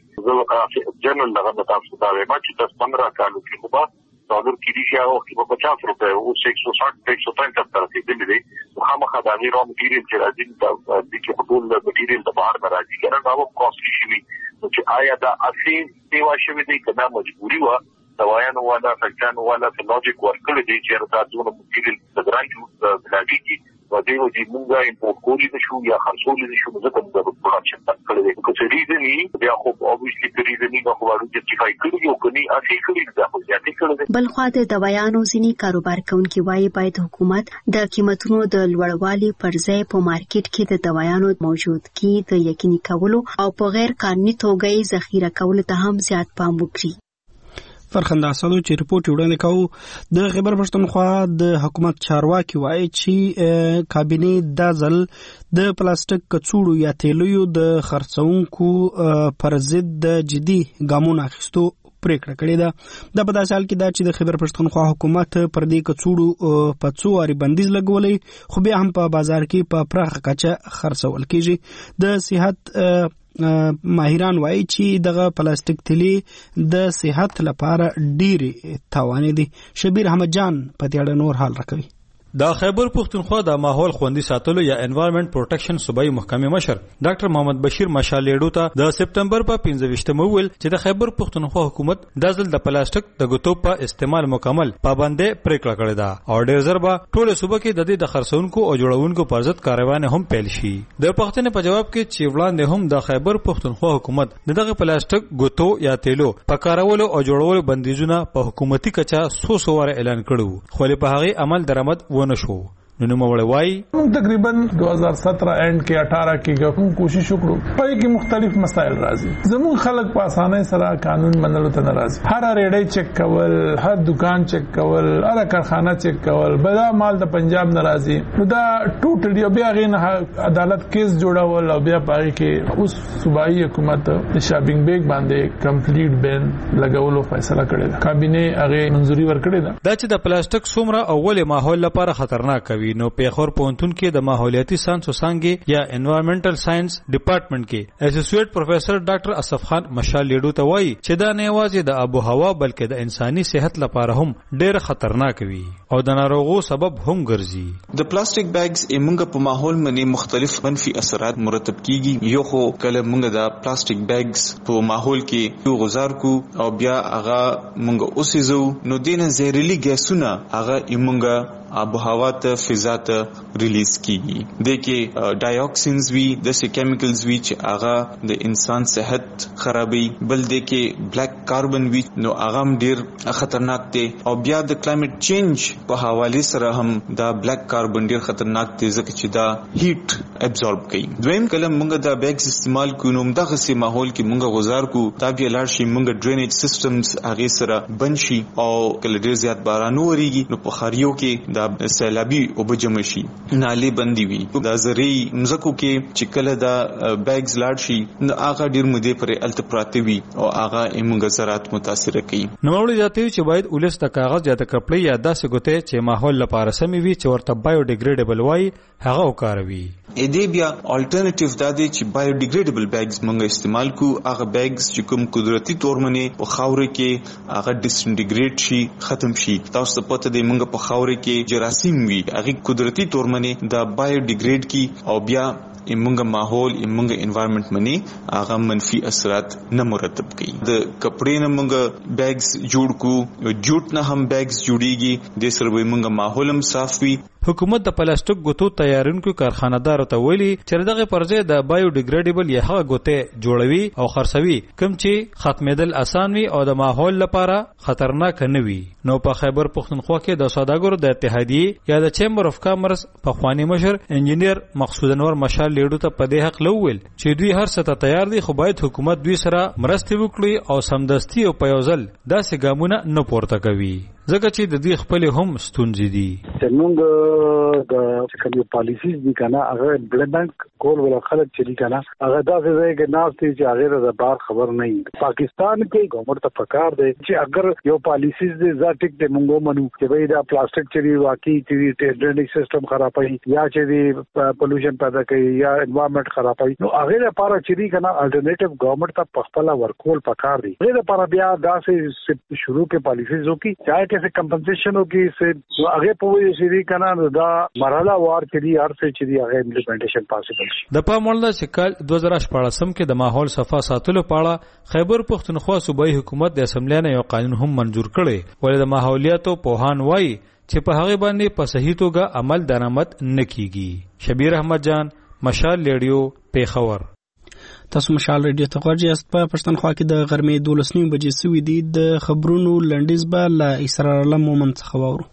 زه جنرال دغه تاسو دا وایم چې 15 کالو کې خو $1 کیږي او په 50 روپے او 160-130 تر رسیدلې دي خامخا د را مټیریل چې راځي د کې په ټول مټیریل د بهر راځي کنه دا وو کاستلی شي چې آیا دا اصلي سیوا شوی دی کنه مجبوری و دوايانو ولا فکرانو ولا لوجیک ورکړي دي چې دا ټول مټیریل د درایو بلاګي ودیو چې مونږه امپورټ کولی نشو یا خرڅولی نشو ځکه موږ په پروډکشن تکړه دي که څه ریزنی بیا خو اوبویسلی په ریزنی نو خو ورته جسټیفای کړی یو کني اصلي کړی دا خو ځاتې کړی بل خو د دوايانو ځینی کاروبار کوونکي وايي باید حکومت د قیمتونو د لوړوالي پر ځای په مارکیټ کې د دوايانو موجودګي د یقیني کولو او په غیر قانوني توګه ذخیره کولو ته هم زیات پام وکړي. فرخنده اسادو چې ریپورت وړاندې کاوه د خیبر پښتونخوا د حکومت چارواکي وایي چې کابینه د ځل د پلاستیک کڅوړو یا تیلو د خرڅونکو پر ضد د جدي ګامونو اخیستو پریکړه کړې ده. د په داسې حال کې دا چې د خیبر پښتونخوا حکومت پر دې کڅوړو په څو واري بندیز لګولې خو بیا هم په بازار کې په پراخه کچه خرڅول کیږي. د صحت ماهران وایي چې دغه پلاستیک تیلی د صحت لپاره ډېری تاوان دي. شبیر احمد جان په دې اړه نور حال راکوي. د خیبر پښتونخوا د ماحول خوندي ساتلو یا انوایرنمنت پروټیکشن صوبایي محکمې مشر ډاکټر محمد بشیر مشالیډو ته د سپتمبر په 15 ویل چې د خیبر پښتونخوا حکومت د ځل د پلاستیک د ګوتو په استعمال مکمل پابندې پریکړه کړې ده او ډېر زر به ټول صوبه کې د دې د خرڅونکو او جوړونکو پر ضد کاروانې هم پیل شي. د پښتنې په جواب کې چې وړاندې هم د خیبر پښتونخوا حکومت دغه پلاستیک ګوتو یا تیلو په کارولو او جوړولو بندیزونه په حکومتي کچا سو واره اعلان کړو خو په هغه عمل درآمد ونشو. نو موږ تقریبا 2017 اینڈ کې 18 کې کوم کوشش وکړو په کې مختلف مسائل راځي زموږ خلک په اسانه سره قانون منلو ته ناراض هر ریډي چک کول هر دکان چک کول هر کارخانه چک کول بدا مال د پنجاب ناراضي نو دا ټوټلی بیا غین عدالت کیس جوړول او بیا پاره کې اوس صوبایي حکومت د شاپینګ بیگ باندې کمپلیټ بین لګولو فیصله کړې ده. کابینه هغه منځوري ورکړې ده. دا چې د پلاستیک څومره اول ماحول لپاره خطرناک کوي نو پیښور پونتون کې د ماحولیاتي ساينس او څانګې یا انوایرنمنټل ساينس ډپارټمنټ کې اسوسییټ پروفیسور ډاکټر اسف خان مشالیډو ته وایي چې دا نه یوازې د آب او هوا بلکې د انساني صحت لپاره هم ډېر خطرناک وي او د ناروغو سبب هم ګرځي. د پلاستیک بیگز موږ په ماحول باندې مختلف منفي اثرات مرتب کیږي. یو خو کله موږ د پلاستیک بیگز په ماحول کې غزار کو او بیا هغه موږ اوسېزو نو دینه زهريلي ګیسونه هغه موږ آب و هوا ته فضا ته ریلیز کیږي. د کې ډای اکسینز وی د سه کیمیکلز وی چې هغه د انسان صحت خرابوي. بل د کې بلیک کاربن وی نو هغه ډیر خطرناک دی او بیا د کلایمټ چینج په حواله سره هم دا بلیک کاربن ډیر خطرناک دی ځکه چې دا هیټ ابزورب کوي. دویم کله موږ دا بیگز استعمال کوو دغه سه ماحول کې موږ غزار کو دا بیا لاړ شي موږ ډرینیج سیستمز هغه سره بنشي او کله ډیر زیات باران وریږي نو په خاریو کې دا سیلابي او بجمشي نالي بندي وي دا زري مزکو کې چې کله دا بیگز لاړ شي نو هغه ډیر مودې پرې التپراته وي او هغه موږ زراعت متاثر کوي. نو وړي ځاتوي چې باید ولس د کاغذ یا د کپړې یا داسې ګوتې چې ماحول لپاره سمي وي چې ورته بایو ډیګریډیبل وای هغه وکاروي. اې دې بیا الټرنیټیو دا دی چې بایو ډیګریډیبل بیگز موږ استعمال کو هغه بیگز چې کوم قدرتي تور منې په خاور کې هغه ډیسنټیګریټ شي ختم شي. تاسو ته پته دی موږ په خاور کې جراثیم وی هغه قدرتي تور منې دا بایو ډیګریډ کی او بیا موږ ماحول موږ انوایرنمنت منی هغه منفي اثرات نه مرتب کړي. د کپړې نه موږ بیگز جوړ کو جوټ نه هم بیگز جوړیږي د سره موږ ماحول هم صاف وي. حکومت د پلاستیک ګوتو تیارونکو کارخانه‌دارو ته ویلي چې دغه پرځې د بایو ډیګریډیبل یا هغه ګوتې جوړوي او خرڅوي کوم چې ختمېدل آسان وي او د ماحول لپاره خطرناک نه وي. نو په خیبر پښتونخوا کې د سوداګرو د اتحادیې یا د چیمبر اف کامرس په خوانی مشر انجینیر مقصود انور مشال لیډو ته په دې حق لوول چې دوی هر څه ته تیار دي خو باید حکومت دوی سره مرسته وکړي او سمدستي او په یو ځل داسې ګامونه نه پورته کوي. ځکه چې د دې خپل هم ستونزې دي. زموږ د کوم پالیسیز دي کنه هغه امپلیمنٹ کول ولا خلک چې کنه هغه داسې ځای کې ناس دي چې هغه د بار خبر نه وي. پاکستان کې ګورنمنت ته پکار دی چې اگر یو پالیسیز دي ځکه چې موږ منو چې وای دا پلاستیک چې واقعي چې ډرینیج سیستم خرابوي یا چې پولوشن پیدا کوي یا انوایرنمنت خرابوي نو هغه لپاره چې کنه الټرنیټیو ګورنمنت ته پخپل ورکول پکار دی. هغه لپاره بیا داسې شروع کې پالیسیز وکي چاہے کیسے کمپنسیشن وکي سے هغه په وجه چې کنه دا مرحله وار کې هر څه چې هغه امپلیمنټیشن پاسبل شي. د پاموړ د کال 2018 کې د ماحول صفا ساتلو په اړه خیبر پختونخوا صوبایي حکومت د اسمبلی نه یو قانون هم منظور کړي ولې د ماحولیاتو پوهان وایي چې په هغه باندې په صحیح توګه عمل درآمد نکېږي. شبیر احمد جان، مشال ریډیو، پیښور. تاسو مشال ریډیو ته غواړئ چې په پښتونخوا کې د غرمې 12:09 بجې سوي دي د خبرونو لنډیز به له اسرار الله مومن څخه واورو.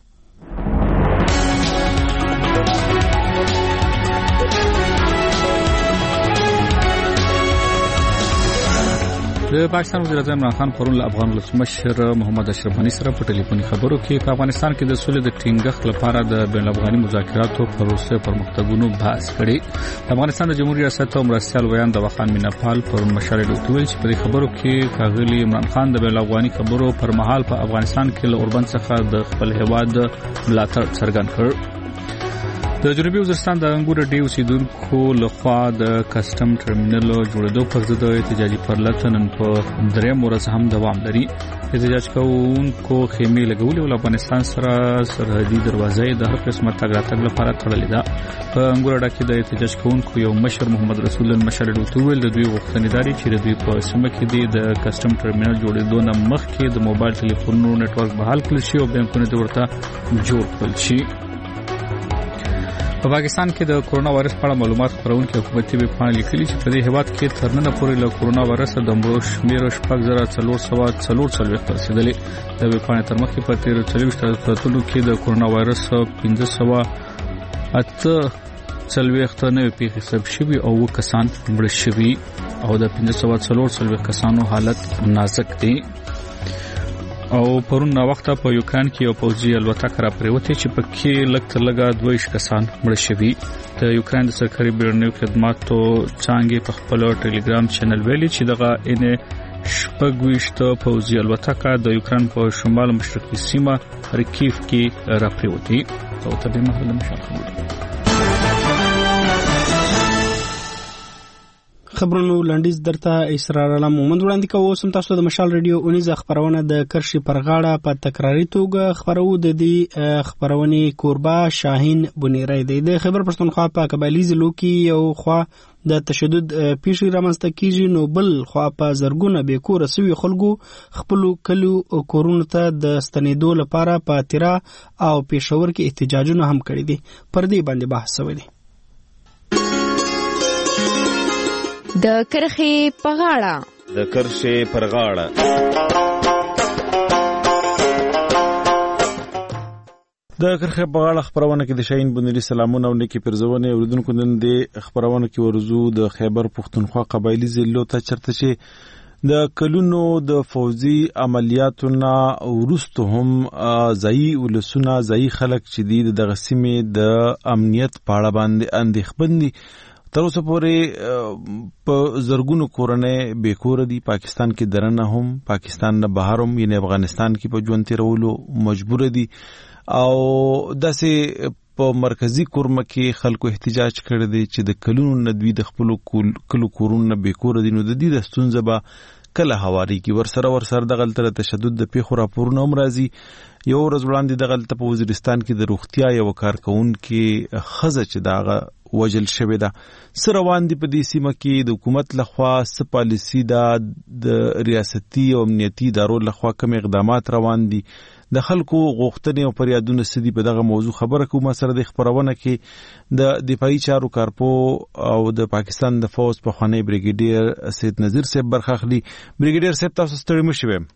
د پاکستان وزیر اعظم عمران خان پرون له افغان ولسمشر محمد اشرف غنی سره په ټلیفوني خبرو کې په افغانستان کې د سولې د ټینګښت لپاره د بین الافغاني مذاکراتو پروسې پرمختګونو بحث کړي. د افغانستان د جمهوریت ریاست او مرستیال ویان د وخان میناپال پر مشال ډوټویل چې په خبرو کې کاغلی عمران خان د بین الافغاني خبرو پر مهال په افغانستان کې له اوربند څخه د خپل هیواد ملاتړ څرګند کړ. د جنوبي وزیرستان د انګور ډي اوسیدونکو لخوا د کسټم ټرمینل جوړېدو پر ضد احتجاجي پرلطه نن په درېم ورځ هم دوام لري. احتجاج کوونکو خیمې لګولې او افغانستان سره سرحدي دروازې د هر قسمه تګ راتګ لپاره تړلې ده. په انګور ډا کې د احتجاج کوونکو یو مشر محمد رسول الله مشال ډوټویل د دوی غوښتنې داري چې د دوی په سیمه کې د کسټم ټرمینل جوړېدو نه مخکې د موبایل ټلیفونونو نتورک بحال کړل شي او بانکونه د ورته جوړ کړل شي. په پاکستان کې د کورونا وایرس په اړه معلومات خپرونکي حکومتي ویبپاڼې لیکلي چې په دې هیواد کې تر نن پورې له کورونا وایرس د مړو شمېر 6444 رسیدلی. د ویبپاڼې تر مخکې په 23 ساعتونو کې د کورونا وایرس 1548 نوې پیښې ثبت شوي او 9 کسان مړ شوي او د 1544 کسانو حالت نازک دی. او پرون نا وخت په یوکران کې یو پوځي الوتکه را پریوته چې پکې لږ تر لږه 22 کسان مړ شوي. د یوکران د سرکاري بیړنیو خدماتو څانګې په خپل ټلګرام چینل ویلي چې دغه شپږويشت پوځي الوتکه د یوکران په شمال مشرقي سیمه رکیف کې را پریوته او تر دې مهاله مشارکت خبرونو لنډیز درته اسرار الله مومند وړاندې کوو. سم تاسو د مشال ریډیو اونیزه خبرونه د کرشي پرغاړه په تکراری توګه خبرو د دې خبرونه کوربه شاهین بنيري د خبر پښتونخوا په قبایلی ضلعو کې یو خوا د تشدد پیښې رامنځته کیږي نو بل خوا په زرګونه به کور سوي خلکو خپل کلو کورونو ته د ستنېدو لپاره په تیرا او پېښور کې احتجاجونه هم کړي دي. پر دې باندې بحث وکړي. د کرخې پغاړه د کرخې پرغاړه د کرخې پغاړه خبرونه کې د شاهین بنيري سلامونه او نیکی پرزونه اوریدونکو نن د خبرونه کې ورزو د خیبر پختونخوا قبایلی ضلعو ته چرته چې د کلونو د فوزي عملیاتونو ورستو هم ځای ولسونه ځای خلک چې د غسیمه د امنیت پاړه باندې اندېخبندي تر اوسه پورې په زرګونو کورنۍ بیکور دي. پاکستان کې درنه هم پاکستان نه بهر هم یعنی افغانستان کې په ژوند تیرولو مجبور دي او داسې په مرکزی کورمه کې خلکو احتجاج کړی دی چې د کلونو ندوی د خپل کلو کورونه بیکور دي نو د دې د ستونزه به کله حواري کې ورسره د غلطه تشدد د پیښو راپورونه هم راځي. یو ورځ وړاندې د غلطه په وزیرستان کې د روغتیا یو کارکونکو خزه چې داغه وجل شوی دا سره روان دي په دې سیمه کې د حکومت لخوا س پالیسی دا د ریاستي او امنیتي ادارو لخوا کوم اقدامات روان دي د خلکو غوښتنې او فریادونه سدي په دغه موضوع خبره کوم سره د خبرونه کې د دفاعي چارو کارپو او د پاکستان د فوج په خوانی بریګیډیر سید نذیر صاحب برخاخلي. بریګیډیر صاحب تاسو ستړي مشوي.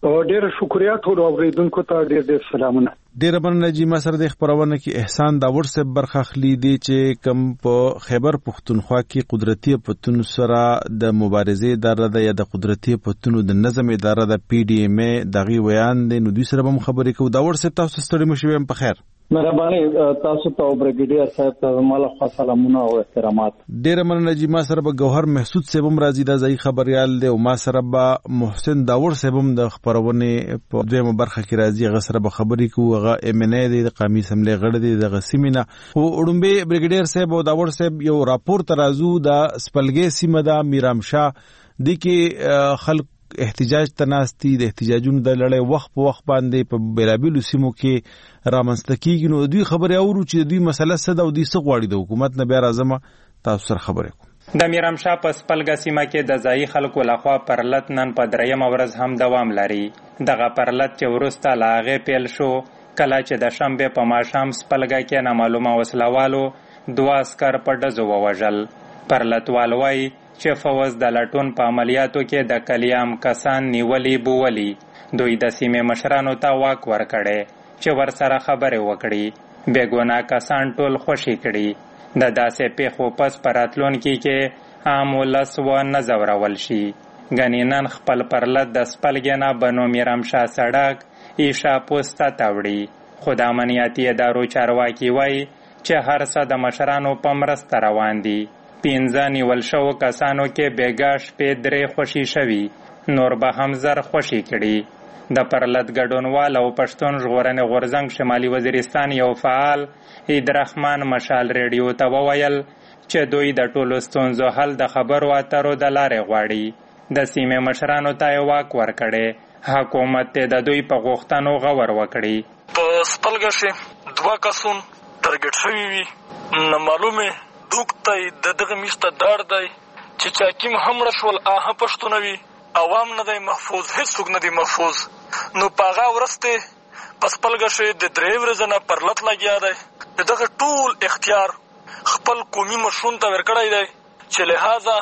ډېر شکریا ټول اوریدونکو ته ډېر سلامونه. ډېر مننه جی. ما سره د خبرونه کې احسان داور صاحب برخه اخلي دي چې کم په خیبر پښتونخوا کې قدرتي پښتون سره د مبارزې اداره ده یا د قدرتي پښتونو د نظم اداره ده PDMA دغه ویان دي. نو دوی سره هم خبرې کوو. داور صاحب تاسو ستړي مشوي په خیر. مهرباني تاسو ته برګیډیر صاحب ته مال خو سلامونه او احترامات. ډېر مننه جی. ما سره به گوهر محسود صاحب هم راځي دا ځای خبريال دی او ما سره به محسن داور صاحب هم د خبرونه په دویمه برخه کې راځي. هغه سره به خبرې کوو. هغه MNA دی د قومي اسمبلی غړی دی د غسیمینا. او وړومبه برګیډیر صاحب او داور صاحب یو راپور ترازو د سپلګي سیمه د میرامشاه د کې خلک احتجاج تناستي د احتجاجونو د لړۍ وخت په وخت باندې په بیلابیلو سیمو کې رامنځته کیږي. نو دوی خبرې اورو چې دوی مسله څه ده او دوی څه غواړي د حکومت نه. بیا راځم تاسو سره خبرې کوم. د میرامشاه په سپلګه سیمه کې د ځایي خلکو لخوا پرلت نن په 3مه ورځ هم دوام لري. دغه پرلت چې وروسته له هغې پیل شو کله چې د شنبې په ماښام سپلګه کې نامعلومه وسلوالو 2 عسکر په ډزو ووژل. پرلتوال وایي چې فوز د لټون په عملیاتو کې د کلیام کسان نیولي بوولي. دوی د سیمې مشرانو ته واک ورکړی چې ورسره خبرې وکړي. بېګناه کسان ټول خوشي کړي. د داسې پیښو پس په راتلونکي کې عام ولس ونه ځورول شي. ګنې نن خپل پرلت د سپلګې نه بنو میرامشاه سړک ایشا پوسته تاوړي. خو د امنیتي ادارو چارواکي وایي چې هر څه د مشرانو په مرسته روان دي. 15 نیول شوو کسانو کې بیګا شپې 3 خوشي شوي. نور به هم زر خوشي کړي. د پرلت ګډونوال او پښتون ژغورنې غورځنګ شمالي وزیرستان یو فعال عیدرحمان مشال ریډیو ته وویل چې دوی د ټولو ستونزو حل د خبرو اترو د لارې غواړي. د سیمې مشرانو ته واک ورکړي. حکومت ته د دوی په غوښتنو غور وکړي. په سپلګه کې 2 کسان ټارګټ شوي وي. نه معلومه دوکتای د دغه میشته دار دی چې چاکیم هم رشول آها پښتونوي عوام نه دی محفوظ. هیڅوک نه دی محفوظ. نو پاغه ورسته پس پلګشه د 3 ورځې نه پرلت لګیا دی. دغه ټول اختیار خپل قومي مشرون ته ورکړی دی چې لہذا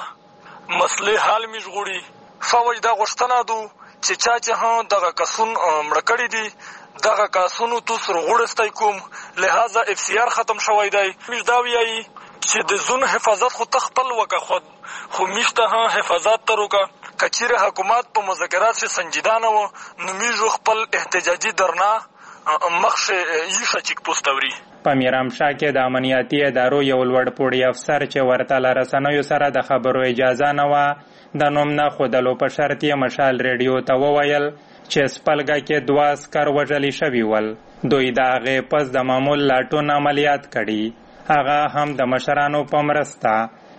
مسلې حل میژغوري. فوج دا غوښتنه دو چې چا چې هم دغه کسون مړ کړی دي دغه کسونو تو سر غوړستی کوم. لہذا FCR ختم شوی دی. مش دا ویایي چې د زون حفاظت خو تخپل وکه خود خو میشته ها حفاظت تر وکه. کچیره حکومت په مذاکرات کې سنجیدانه و نو میجو خپل احتجاجي درنا مخشه یشه چیک پوسټوري. په میرامشاه کې د امنیتي ادارو یو لوړ پوړی افسر چې ورته له رسنیو سره د خبرو اجازه نه وه د نوم نه ښودلو په شرط یې مشال ریډیو ته وویل چې سپلګه کې 2 عسکر وژلي شوي ول. دوی د هغې پس د معمول لاټون عملیات کړي. هغه هم د مشرانو په مرسته.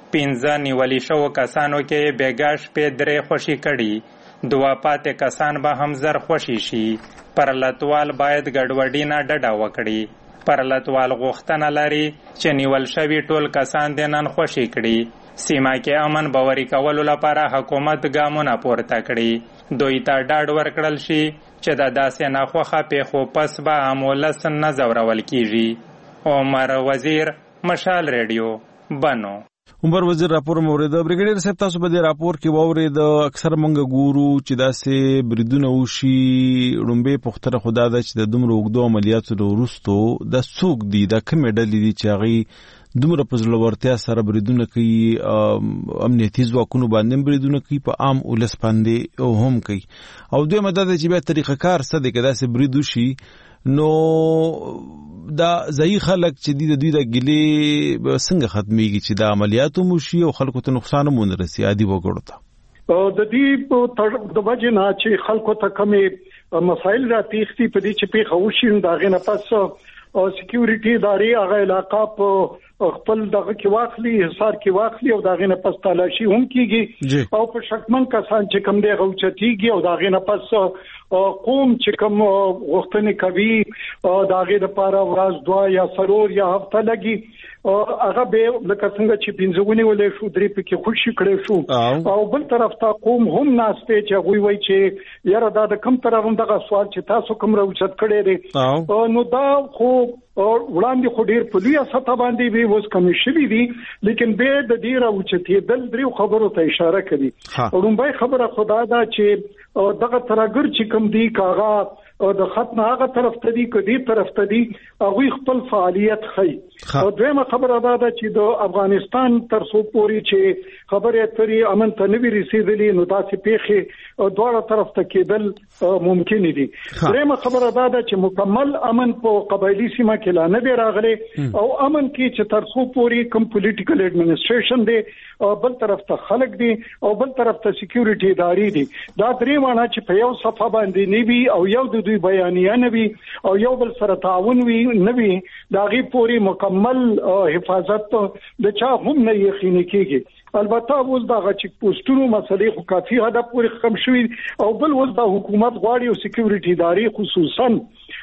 15 نیولي شوو کسانو کې بیګا شپې 3 خوشي کړي. 2 پاتې کسان به هم زر خوشي شي. پرلتوال باید ګډوډي نه ډډه وکړي. پرلتوال غوښتنه لري چې نیول شوي ټول کسان د نن خوشي کړي. سیمه کې امن باوري کولو لپاره حکومت ګامونه پورته کړي. دوی ته ډاډ ورکړل شي چې د داسې ناخوښه پیښو پس به عام ولس نه ځورول کیږي. عمر وزیر مشال ریډیو بنو. عمر وزیر راپور مورید. برګیډیر صاحب تاسو به د راپور کې وورید اکثر مونږ ګورو چې داسې بریدونه وشي. وړومبه پختره خدا ده چې د دومره اوږدو عملیاتو وروستو د څوک دي د کومې ډلې دي چې هغه دومره په زړورتیا سره بریدونه کوي. امنیتي ځواکونو باندې بریدونه کوي په عام ولس باندې هم کوي. او دوی مدد چې بیا طریقه کار څه دی که داسې برید وشي نو دا ځایي خلک چې دوی د ګیلې څنګه ختمیږي چې د عملیاتو موشي او خلکو ته نقصان هم ونه رسي عادي وګړو ته. د دې د وجې نه چې خلکو ته کمې مسایل راتېښتي په دې چې پیښه وشي نو د هغې نه پس سکیورټي ادارې هغه علاقه په خپل دغه کې واخلي حصار کې واخلي او د هغې نه پس تلاشي هم کېږي او په شکمن کسان چې کوم دی هغه اوچتېږي او د هغې نه پس قوم چې کوم غوښتنې کوي د هغې دپاره ورځ 2 یا 3 یا هفته لګي هغه به لکه څنګه چې پنځونی ولې شو درې پکې خوشي کړي شو او بل طرف ته قوم هم ناشته چې غوي وای چې یاره دا د کم طرف دغه سوال چې تاسو کوم راوچت کړي دي نو دا خو وړاندې خو ډیر په لویه سطح باندې وی اوس کم شوی دي لیکن به د دې راوچتي دل دریو خبرو ته اشاره کوي ورومبای خبره خدا دا چې دغه ترګر چې کم دی کاغه د خط نه هغه طرف ته دی کدي طرف ته دی هغه خپل فعالیت خي او دویمه خبره ده چې د افغانستان تر څو پوري چې خبره اترې امن ته نوي رسیدلې نو داسې پیخي دواړه طرف ته کېدل ممکن دي دویمه خبره ده چې مکمل امن په قبایلی سیمه کې لا نه دی راغلی او امن کې چې تر څو پوري کوم پولیټیکل اډمنسټریشن دی بل طرف ته خلک دي او بل طرف ته سکیورټي ادارې دي دا درې معنی چې په یو صفه باندې نیوي او یو د دوی بیانیه نوي او یو بل سره تعاون وي نوي داغي پوری مکمل حفاظت د چا هم نه یقیني کیږي البته اوس دا چې پوسټونو مسلې خو کافي حد پورې کم شوي او بل اوس د حکومت غواړي او سکیورټي ادارې خصوصا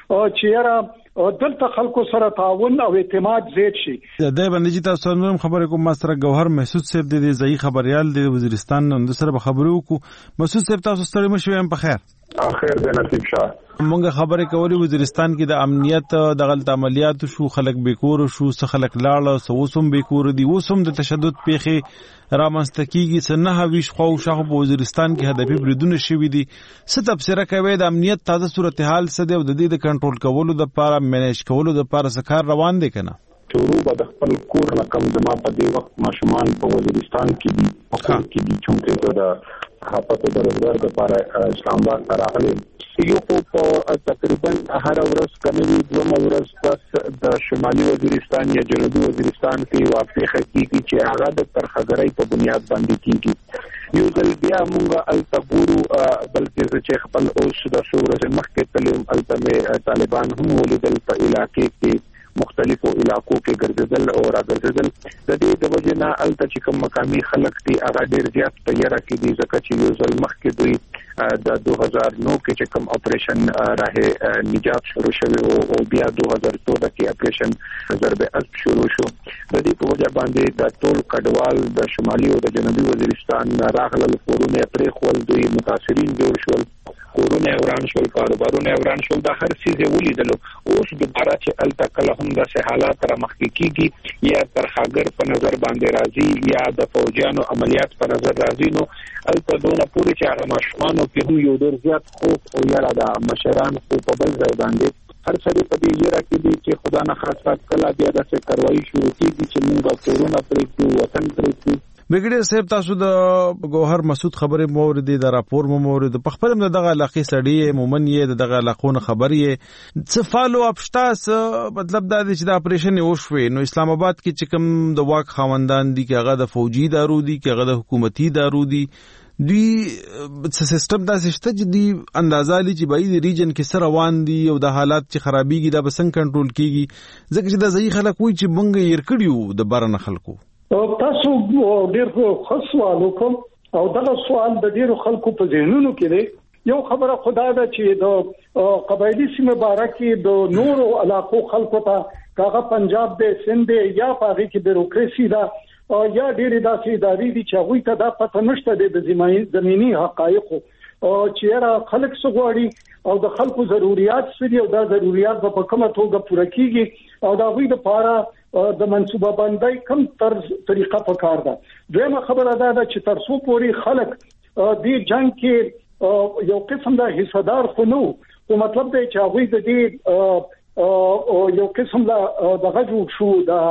چې یاره دلته خلکو سره تعاون او اعتماد زیات شي د باندې تاسو نور خبرې کوم ماستر گوهر محسود صاحب د ځای خبريال د وزیرستان نن سره به خبرو کو محسود صاحب تاسو ستړي مشوي هم په خیر اخر د نصیب شاه مونږه خبرې کولې وزیرستان کې د امنیت د غلط عملیات شو خلک بیکور شو څه خلک لاړ سوسم بیکور دي وسم د تشدد پیخي رامنستکیږي سنه ویش خو شاخ په وزیرستان کې هدفي بریدونه شوي دي څه تفسیر کوي د امنیت تازه صورتحال څه دی او د دې د کنټرول کولو د لپاره منیج کولو د لپاره سکار روان دي کنه شروع به د خپل کور نه کم زما په دې وخت ماشومان په وزیرستان کې دي په کور کې دي چې د خاطر د روزګار لپاره اسلام آباد ته راغلي یو په تقریبا هر ورځ کموي دوه ورځ پس د شمالي وزیرستان یا جنوبي وزیرستان کې واقع حقيقي چې هغه د ترخګرۍ په بنیاد باندې کیږي یو ځل بیا موږ التګورو بلکې چې خپل اوس د شورش مخکې تلم التمه طالبان هم ولیدل په علاقې کې مختلفو علاقو کې ګرځیدل او راګرځیدل د دې د وجه نه الته چې کوم مقامي خلک دي هغه ډیر زیات تیار کې دي ځکه چې یو ځل مخکې دوی د 2009 کې چې کوم اپریشن راه نجات شروع شوی او بیا 2014 کې اپریشن ضرب اسب شروع شو د دې په وجه باندې د ټول کډوال د شمالي او د جنوبي وزیرستان راغلل کورونه پرې خپل دوی متاثرین جوړ شول کورونه وران شول کاروبارونه وران شول د هر څه ولیدل اوس دوباره چې الته کله هم د حالات را مخکې کیږي یا ترخاګر په نظر باندې راځي یا د فوجانو عملیات په نظر راځي نو الته دونه پوری چې هغه ماشومان په یو ډیر زیات خوف او یاره د مشران په بل ځای باندې هر څه په دې یره کې دي چې خدا نه خاصه کله بیا د څه کاروایی شروع کیږي چې موږ کورونه پرې وطن پرې بګړې صاحب تاسو د گوهر مسعود خبرې مورد د راپور مورد په خپل دغه علاقې سړی مومن یې دغه علاقونو خبرې څه فالو اپ شته مطلب دا دی چې د اپریشن وشوي نو اسلام آباد کې چې کوم د واک خاوندان دي چې هغه د فوجي دارو دي چې هغه د حکومتي دارو دي دوی سیستم دا شته چې دی اندازه لري چې بای د ریجن کې سره روان دي او د حالات چې خرابېږي دا بسنګ کنټرول کیږي ځکه چې د ځای خلک وایي چې مونږ یې کړیو د بارنه خلکو تاسو ډیر ښه سوال وکړ او دا سوال د ډیرو خلکو په ذهنونو کې دی یو خبره خدا ده چې د قبایلی سیمه باره کې د نورو علاقو خلکو ته کاغه پنجاب د سند یا پاغي کې بیروکراسي ده یا ډیره داسې ادارې دي چې هغه ته دا پته نشته د زمینی حقایقو چې را خلک سغواړي او د خلکو ضرورت سړي او د ضرورت په کومه توګه پوره کیږي او دا غوي د پاره د منصوبه بندۍ کم طریقه په کار ده دویمه خبره ده چې تر څو پوری خلک د جنگ کې یو قسم د حصدار خو نو او مطلب دی چې هغه د دې یو قسم د غجو شو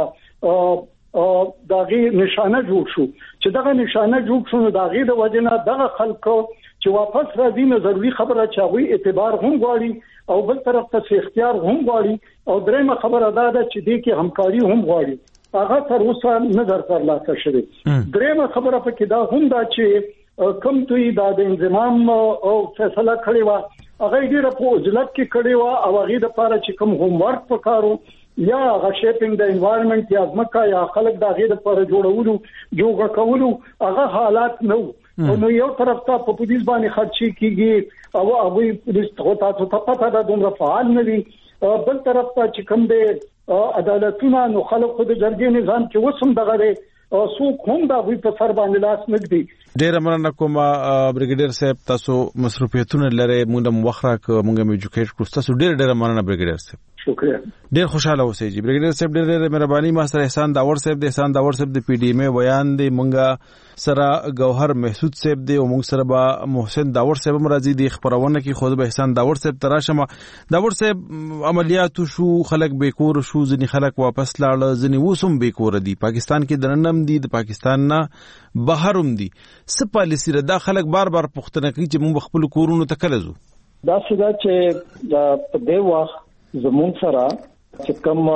دغه نشانه جوړ شو چې دغه نشانه جوړ شو دغه د وجنه دغه خلکو چې واپس راځي نو ضروري خبره چې هغه اعتبار هم غواړي او بل طرف ته اختیار هم غواړي او درېمه خبره ده چې دې کې همکاري هم غواړي هغه تر اوسه نظر ترلاسه شوی درېمه خبره پکې دا هم ده چې کوم دوی د انضمام او فیصله کړې و هغه ډیره په اجلت کې کړې و او هغه د لپاره چې کوم هوم ورک وکړو یا هغه شیپینګ د انوایرنمنت یا ځمکه یا خلک د هغه لپاره جوړ کولو هغه حالات نو نو یو طرف ته په پولیس باندې خرچي کیږي او هغه پولیس ته تاسو ته پته ده دومره فعال نه دي بل طرف ته چې کوم د عدالتونه نو خلک خو د جرګې نظام کې وسم دغه څوک هم دا وی په سر باندې لاس نګدي. ډیر مننه کوم بریګیډیر صاحب، تاسو مصروفیتونه لري، موږ د وخره موږ ایجوکیټ کړو. تاسو ډیر مننه بریګیډیر صاحب. شکریہ. ډیر خوشاله اوسئ جی بریګیډیر صاحب، ډیر مهرباني. ما سره احسان داور صاحب د پی ډی ایم بیان دی، مونږه سره گوهر محسود صاحب دی او مونږ سره با محسن داور صاحب مرضی دی. خبرونه کې خود به احسان داور صاحب تراشمه. داور صاحب عملیات شو، خلک بیکور شو، ځنی خلک واپس لاړ، ځنی وسم بیکور دي. پاکستان کې دننم دي، د پاکستان نه بهرم دي. څه پالیسی را دا خلک بار پوښتنه کوي چې مونږ خپل کورونو ته کله ځو. دا څه چې په دې وخت زمون سره چې کوم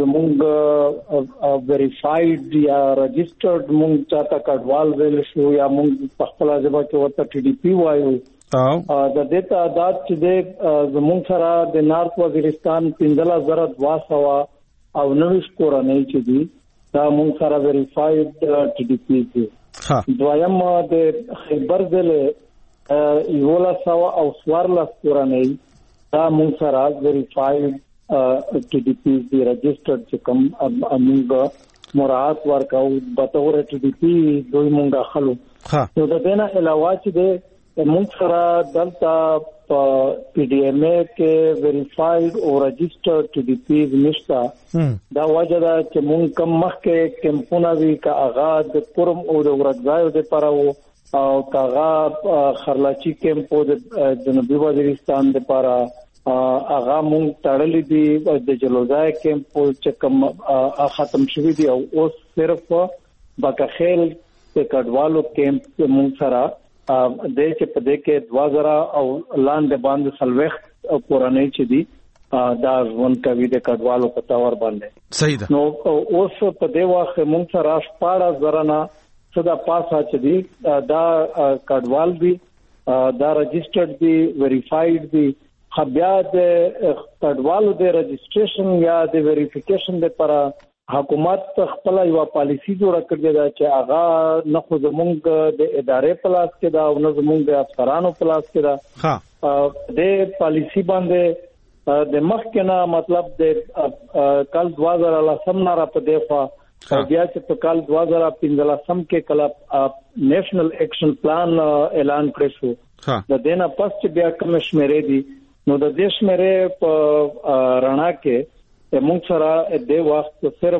زمونږ ویریفاید یا رجسٹرډ مونږ چاته کډوال ویل شو یا مونږ په خپل ځبا کې ورته ټي ډي پی وایو. د دې تعداد چې د زمونږ سره د نارث وزیرستان 15200 او 90 کورنۍ چې دي دا مونږ سره ویریفاید ټي ډي پی دي. دویم د خیبر ضلع 1100 او 1400 کورنۍ دا مونږ سره ویریفاید ټي ډي پی دی رجسٹرډ چې کوم امونګه مراعات ورکاو به تور ټي ډي پی دوی مونږه خلو. نو د دې نه علاوه چې د مونږ سره دلته په پی ډي ایم ای کې ویریفاید او رجسٹرډ ټي ډي پی نشته. دا وجه ده چې مونږ کم مخکې کمپونه وی کا آغاز د قرم او د ورځایو د پرو او کاغه خرلاچی کمپو د جنوبي وزیرستان د پاره اغا مونږ تړلې دي. د جلوزای کمپ چې کوم ختم شوی دی او اوس صرف باکخیل د کډوالو کمپ مونږ سره د چې په دې کې 2000 او لاندې باندې سلوخت کورنۍ چې دي دا ځون کوي د کډوالو په تور باندې. صحیح ده. نو اوس په دې وخت مونږ سره 14,000 نه صدا پاسه چې دي دا کډوال دي، دا رجسٹرډ دي، ویریفاید دي. بیا د کډوالو د رجسټریشن یا د ویریفیکیشن لپاره حکومت خپل یو پالیسی جوړ کړی دا چې هغه نه خو زمونږ د ادارې په لاس کې دا او نه زمونږ د افسرانو په لاس کې دا. د پالیسی باندې د مخکنه مطلب د کال 2010 نه را په دیفا بیا چې په کال 2015 کې کله نیشنل ایکشن پلان اعلان کړی شو. د دینه پس چې بیا کوم شمیرې دي نو د دیش مېره په رڼا کې موږ سره د وخت صرف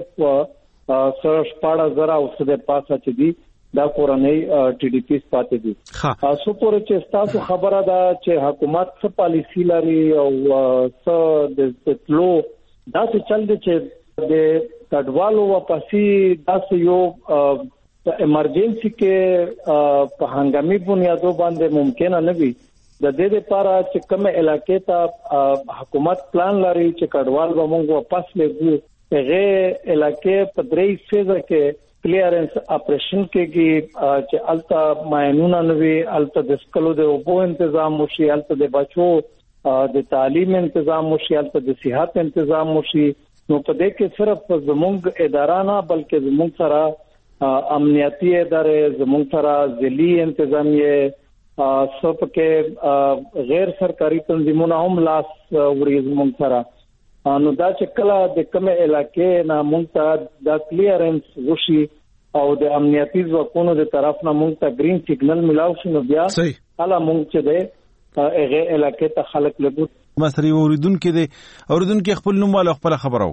14,000 او څه د پاسه چې دي دا کورنۍ ټي ډي پی پاتې دي. تاسو پورې چې تاسو خبره ده چې حکومت څه پالیسی لري او څه د تلو دا څه چل دي چې د کډوالو واپسی دا یو ایمرجنسي کې په هنګامي بنیادو باندې ممکن نه وي. د دې لپاره چې کوم علاقې ته حکومت پلان لري چې کډوال به موږ واپس لګو، هغه علاقې په درې فیزه کې کلیرنس اپریشن کېږي چې الته ماینونه نوي، الته د سکلو د اوبو تنظیم وشي، الته د بچو د تعلیم تنظیم وشي، الته د صحت تنظیم وشي. نو په دې کې صرف زموږ اداره نه بلکې زموږ سره امنیتي ادارې، زموږ سره ځلي انتظامیه سب کې غیر سرکاري تنظیمونه هم لاس وړي زموږ سره. نو دا چې کله د کومه علاقې نه مونږ ته د کلیرنس وشي او د امنیتي ځواکونو د طرف نه مونږ ته گرین سیګنل ملاو شي نو بیا هله مونږ چې د هغه علاقې ته خلک لګو. مصری اوریدونکو خپل نوم او خپل خبرو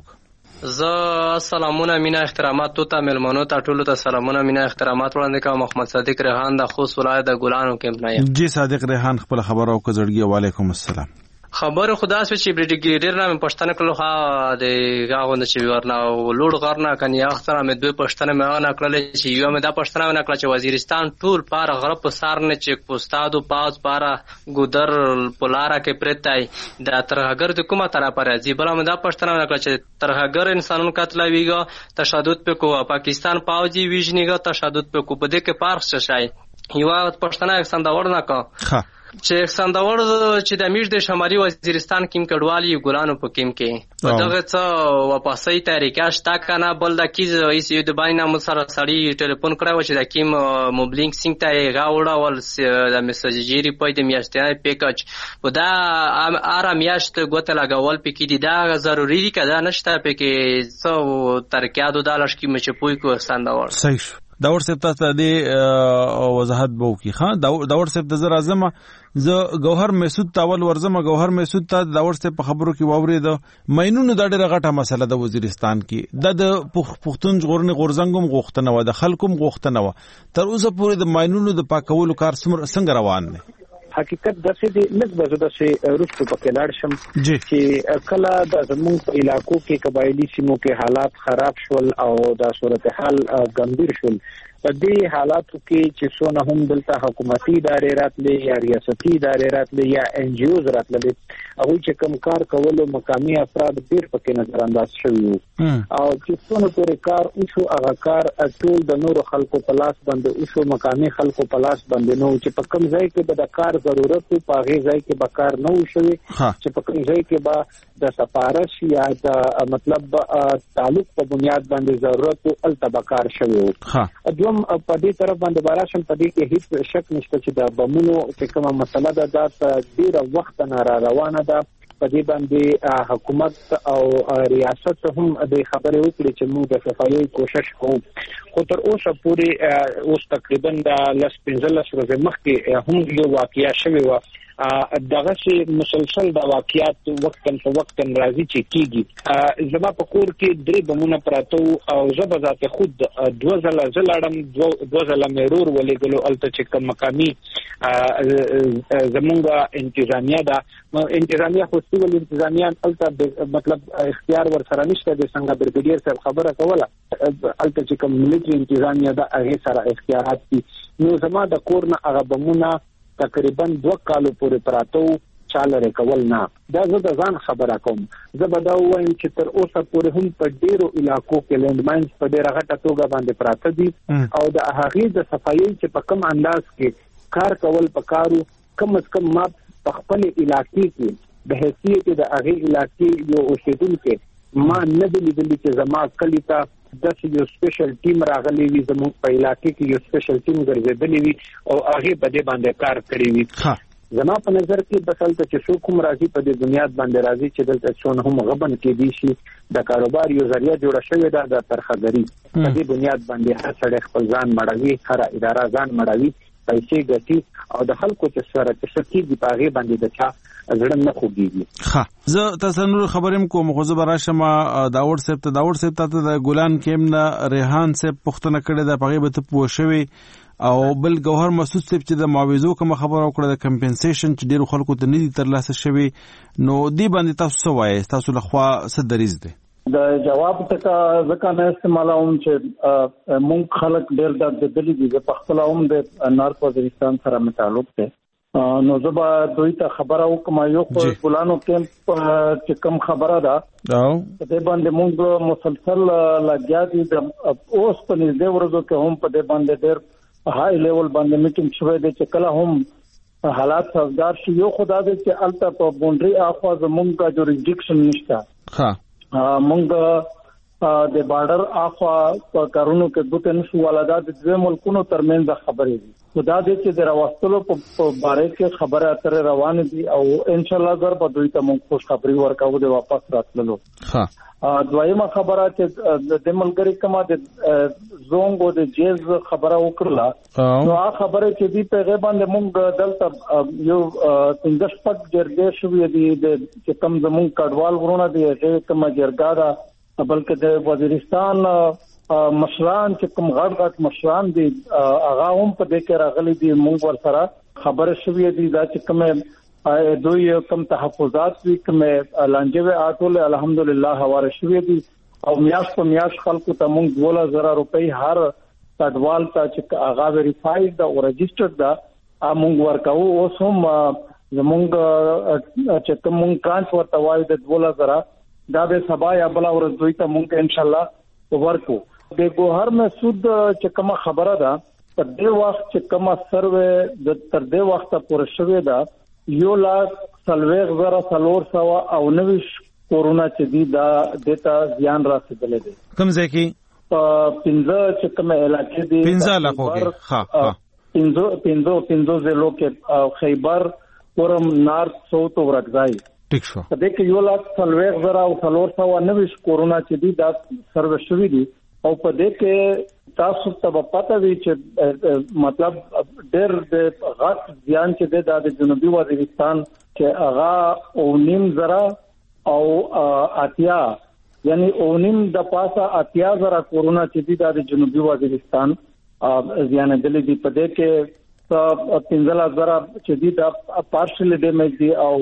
سلامونه مینا احترامات ته ملمنو ته ټولو ته سلامونه مینا احترامات وړاندې کوم. محمد صادق ریحان د خوست ولایت د ګلانو کمپ نه یم. جی صادق ریحان خپل خبرو کو زړګي. وعلیکم السلام. خبر خدا سو چې بریګیډیر نام پښتنه کړو ها د غاغونه چې ورنا لوړ غرنا کني اختر مې دوی پښتنه مې نه کړل چې یو مې دا پښتنه نه کړل چې وزیرستان ټول پار غرب په سار نه چې پوستادو پاس پارا ګودر پولارا کې پرتای د ترهګر د کومه طرف راځي بل مې دا پښتنه نه کړل چې ترهګر انسانونو قتل ویګا تشدد په کو پاکستان پاوجي ویژنیګا تشدد په کو بده کې پارخ شای یو پښتنه څنګه ورنه کا چې سندور چې د امیر د شمالي وزیرستان کیم کډوالي ګلانو په کیم کې په دغه څه واپسي طریقه شته کنه بل د کیز ایس یو د باندې مو سره سړی ټلیفون کړو چې د کیم موبلینګ سینګ ته غاوړه ول د میسجری په د میاشتې پیکاج و دا اره میاشت ګوت لګول پکې دي دا ضروری دي کدا نشته پکې څو ترکیادو دالش کې مچ پوي کو سندور صحیح داور صاحب ته د وضاحت بو کی خان داور صاحب د زر اعظم ز گوهر مسعود تاول ورزمه گوهر مسعود ته داور صاحب په خبرو کې واورید مینونو د ډېر غټه مسله د وزیرستان کې د پښتون غورن غورزنګم غوښتنه و د خلکوم غوښتنه و تر اوسه پورې د مینونو د پاکولو کار څنګه روان دی حقیقت داسې دی لږ داسې روسو پکې لاړ شم چې کله د زموږ په علاقو کې قبایلی سیمو کې حالات خراب شول او د صورتحال ګمبیر شول په دې حالاتو کې چې څونه هم دلته حکومتي ادارې راتلې یا ریاستي ادارې راتلې یا ان جی اوز راتلې هغه چې کوم کار کولو مقامي افراد ډیر پکې نظر انداز شوي او چې څونه پورې کار وشو هغه کار ټول د نورو خلکو په لاس باندې وشو مقامي خلکو په لاس باندې نو چې په کوم ځای کې به د کار ضرورت په هغه ځای کې به کار نه وشوي چې په کوم ځای کې به د سفارش یا د مطلب تعلق په بنیاد باندې ضرورت التبا کار شوی دوم په دې طرف باندې باراشم په دې کې هیڅ شک نشته چې د بمونو چې کومه مسله ده دا ډیره وخت نه روانه ده په دې باندې حکومت او ریاست هم د خبرې وکړي چې موږ د صفایي کوشش کوو خو تر اوسه پورې اوس تقریبا د 15 ورځې مخکې هم یو واقعیا شوی و دغه چې مسلسل د واقعیات وختن په وختن راځي چې کیږي زما په کور کې درې بمونه پراته او زه به ذات خود دوه ځله زلاړم دوه ځله مرور ولېګلو الته چې کوم مقامي زمونږ انتظامیه ده انتظامیه خو سیول انتظامیان الته مطلب اختیار ورسره نشته د څنګه برګډیر صاحب خبره کوله الته چې کوم ملي انتظامیه ده هغه سره اختیارات دي نو زما د کور نه هغه بمونه تقریبا 2 کالو پورې پراتو چاله ریکول نه دا زه د ځان خبره کوم زه به دا وایم چې تر اوسه پورې هم په ډیرو علاقو کې لینډ ماینز په ډیره غټه توګه باندې پراته دي او د هغې د صفایي چې په کوم انداز کې کار کول پکارو کم از کم ما په خپل علاقې کې د حیثیت د هغې علاقې یو اوسیدونکی ما نه دی لیدلی چې زما کلي ته داسې یو سپیشل ټیم راغلی وي زموږ په علاقې کې یو سپیشل ټیم ګرځېدلی وي او هغې په دې باندې کار کړی وي زما په نظر کې بس هلته چې څوک هم راځي په دې بنیاد باندې راځي چې دلته څونه هم غبن کېدی شي د کاروبار یو ذریعه جوړه شوې ده د ترخګري په دې بنیاد باندې هر سړی خپل ځان مړوي هره اداره ځان مړوي پیسې ګټي او د خلکو چې سره چې سکیږي په هغې باندې د چا زړه نه خوږیږي زه تاسو نور خبرم کوم خو زه براشم داور صاحب ته د ګلان کېم نه ریحان صاحب پښتنه کړي د پغې به ته پوه شوي او بل گوهر مسعود صاحب چې د معاوضو کوم خبره وکړه د کمپنسیشن چې ډیرو خلکو ته نه دي ترلاسه شوی نو دی باندې تاسو څه وایي تاسو لخوا څه دریز دی د جواب ته ځکه نه استعمالوم چې مونږ خلک ډېر د دلی دي په خپل هم د نارت وزیرستان سره متعلق دي نو زبا دوی ته خبره وکم یو خو ګلانو کیمپ چې کوم خبره ده په دې باندې مونږ مسلسل لګیا دي اوس په نږدې ورځو کې هم په دې باندې ډېر هاي لیول باندې میټینګ شوه د چې کله هم حالات سازگار شي یو خدای دې چې الته په بونډري اخوا زمونږه جوریسډکشن نشته مونږ د بارډر اخوا په کارونو کې دوه نشو ولادت د دوه ملکونو ترمنځ خبرې دي خدا دې چې د راوستلو په باره کې خبره اترې روان دي او ان شاء الله زر په دوی ته مونږ خوش خبري ورکاو د واپس راتللو دویمه خبره چې د ملګری کما د زونګو د جیز خبره وکړه نو هغه خبره چې دی په غیبان د مونږ دلته یو څنګه شپږ جرګې شوې دي چې کم زمونږ کډوال ورونه دي چې کوم جرګا ده بلکې د وزیرستان مشران چې کوم غړ مشران دي هغه هم په دې کې راغلي دي مونږ ور سره خبره شوې دي دا چې کوم دوی کم تحفظات وی کوم لانجه اټول الحمدلله حواله شوې دي او میاش په میاش خلکو ته مونږ 12000 روپۍ هر کډوال ته چې هغه ویریفاید دا او رجسټرډ دا مونږ ورکاو اوس هم زمونږ چې کوم مونږ کانټ ورته وایي د 12000 دا به سبا یا بل ورځ دوی ته مونږ ان شاء الله ورکو د ګوهر مسعود چې کوم خبره ده په دې وخت چې کومه سروې د تر دې وخت پورې شوې ده 1,40,499 کورونا چې دی دا دتا زیان رسیدلې دي. کوم ځای کې 15 چې کومه علاقې دي 15 علاقو کې ها 15 ضلعو کې خیبر پورم نارث ساوث او ورکزای ټیک شو. په دې کې 1,40,499 کورونا چې دی دا سروې شوې دي او په دې کې تاسو ته پته وي چې مطلب ډېر د غټ ځان چې د جنوبي وزیرستان چې هغه 9,000 او اتیا یعنی 9 د پاسه 80,000 کورونا چې د جنوبي وزیرستان ځان دلی دی. په دې کې 15,000 چې د پارشل ډیمیج دی او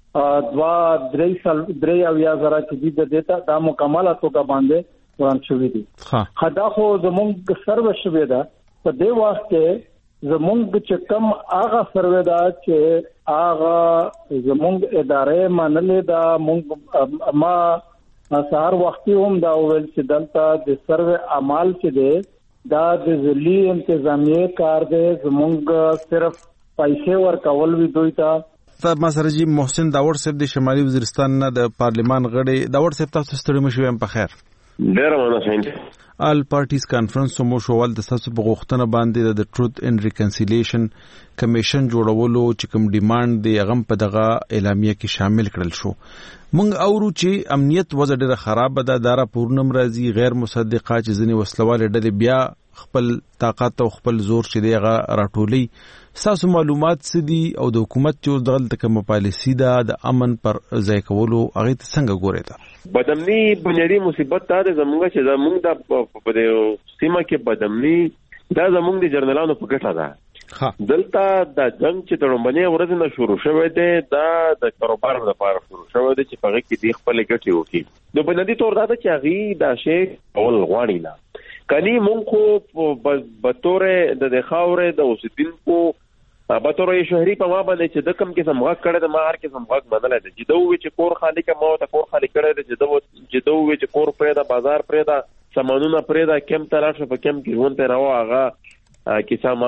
2-3,000 چې د ډیټا د مکمل توګه باندې وران شوې دي. خدا خو زمونږ سروې شوې ده په دې وخت کې زمونږ چې کم هغه سروې ده چې هغه زمونږ ادارې منلې ده. مونږ ما سهار وختي هم دا ویل چې دلته د سروې اعمال چې ده دا د ځلي انتظامیه کار دی. زمونږ صرف پیسې ورکول وی دوی ته. ما سره جی محسن داوړ صاحب د شمالي وزیرستان نه د پارلیمان غړي. داوړ صاحب تاسو ستړي مشوي په خیر. ډیر مننه. آل پارټیز کانفرنس مو شوال د تاسو په غوښتنه باندې د ټروث اینڈ ریکنسیلیشن کمیشن جوړولو چې کوم ډیماند دی هغه په دغه اعلامیه کې شامل کړل شو. مونږ اورو چې امنیت وضع ډیره خراب ده. دارا پورنم راځي غیر مصدقه چې ځنی وسلواله ډلې بیا خپل طاقت او خپل زور چې دی هغه راټولي. تاسو معلومات سدي او د حکومت چې دغه کوم پالیسی ده د امن پر ځای کولو هغه څنګه ګوري تا؟ بدامنی بنیادی مصیبت دا زمونږ چې زمونږ د سیمه کې بدامنی دا زمونږ د جرنالانو په ګټه ده. دلته د جنگ چې تړمنې ورځ نه شروع شوه دی دا د کاروبار لپاره شروع شوه دی چې په کې د خپل ګټي وکړي. د بنیادی تور دا چې هغه دا شی اول غواړي نه کني مونږ خو په تورې د خاورې د اوسیدونکو په تورې شهري په ما باندې چې د کم کې سمغه کړه د ما هر کې سمغه بدل دی چې دوی چې کور خالی کې مو ته کور خالی کړه چې دوی چې کور پرې دا بازار پرې دا سامانونه پرې دا کم تلاش په کم کې ونه راو هغه کیسه ما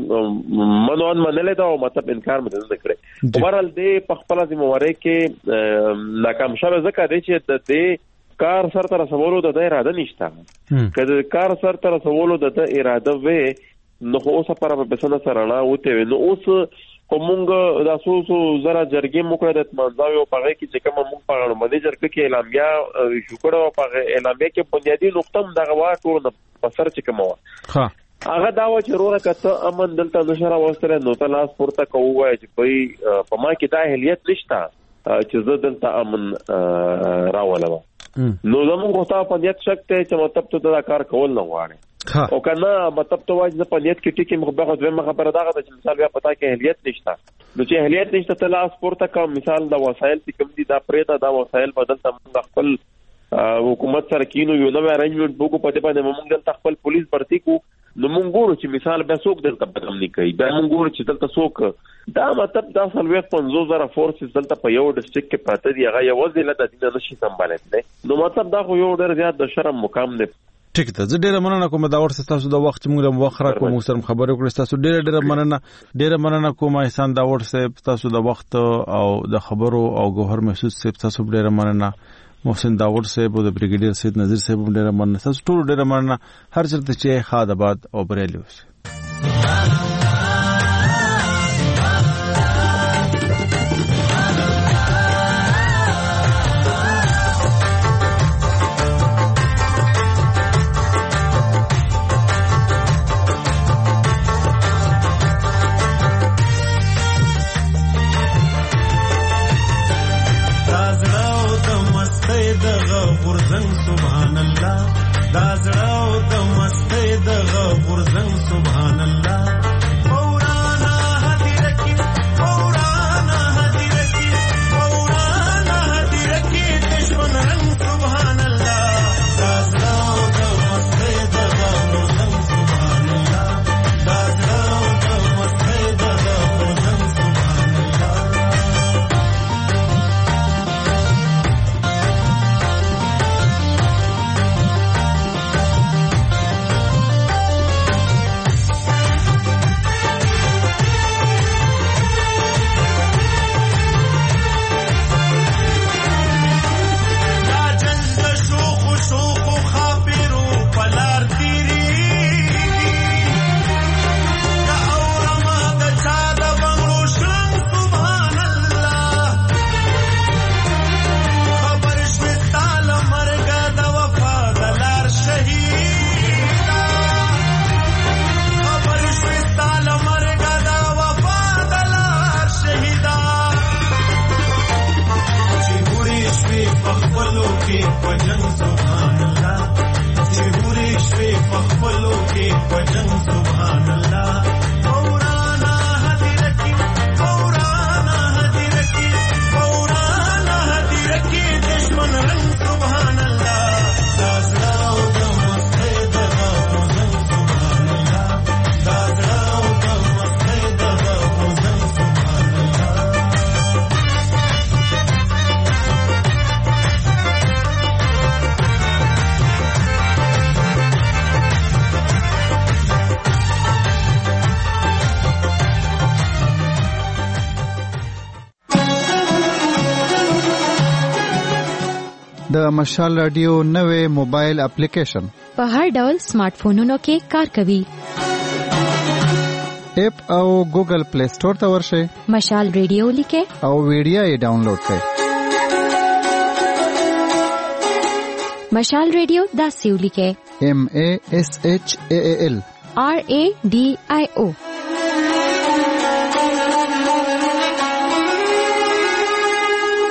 منون منل دا او مطلب انکار مده نه کړي. overall دې په خپل ذمہواری کې ناکام شوه ځکه چې د دې کار سره تر سوالو د اراده نشته. کله کار سره تر سوالو د اراده وې نو اوسه پر په بسنه سره نه وته نو اوس کومنګ د اساسو زرا جرګې مکړه د منځاوي او پغه کې چې کوم موږ په باندې جرګه کې اعلامیه شکر او په اعلامیه کې بنیادی نقطه دغه واټور نه پسر چې کومه هغه دا و چې روره کته امن دلته نشره وستره نو ته لاس پورته کوو چې په ما کې دا اهلیت نشته چې زه دلته امن راولم. نو زموږ غوښتنه په نیت شک ته چې مطلب ته دا کار کول نه غواړي او کنه مطلب ته واجب په نیت کې ټکی مخبره دوه خبره دا چې مثال بیا پتا کې اهلیت نشته نو چې اهلیت نشته ته لاس پورته کوم مثال د وسایل چې کوم دي دا پرېدا دا وسایل بدل تم خپل حکومت سره کینو یو نو ارنجمنت بوکو پته باندې موږ دلته خپل پولیس برتی کو نو موږ ګورو چې مثال به څوک دلته بدم نه کوي به موږ ګورو چې دلته څوک دا مطلب دا سلوي 50,000 فورسز دلته په یو ډسټریکټ کې پراته دي هغه یو ځله د دې نشي سمبالت نه نو مطلب دا خو یو ډېر زیات د شرم مقام نه. ټیک ده زه ډیره مننه کوم دا ورته تاسو د وخت موږ له وخره کوم سره خبرې وکړې تاسو ډیره مننه کوم احسان دا ورته تاسو د وخت او د خبرو او گوهر محسوس صاحب تاسو ډیره مننه محسن داوود صاحب او د بریګیډیر سید نذیر صاحب ډیره مننه تاسو ټول ډیره مننه هر چرته چې خاد آباد او بریلی اوسه. پخپلو کې پجن سبحان الله چې هوري شوي پخپلو کې پجن سبحان الله مورانا هدیرکی مورانا هدیرکی مورانا هدیرکی دشمن رنگ سبحان الله دازراو د مسجد د وزن سبحان الله دازراو د مسجد د وزن سبحان الله د مشال رادیو نوې موبایل اپلیکیشن په هر ډول سمارټ فونونو کې کار کوي. اپ او ګوګل پلی سٹور ته ورشئ. مشال رادیو لیکه او ویډیو یې ډاونلوډ کړئ. مشال رادیو دا سیو لیکه MASHAAL RADIO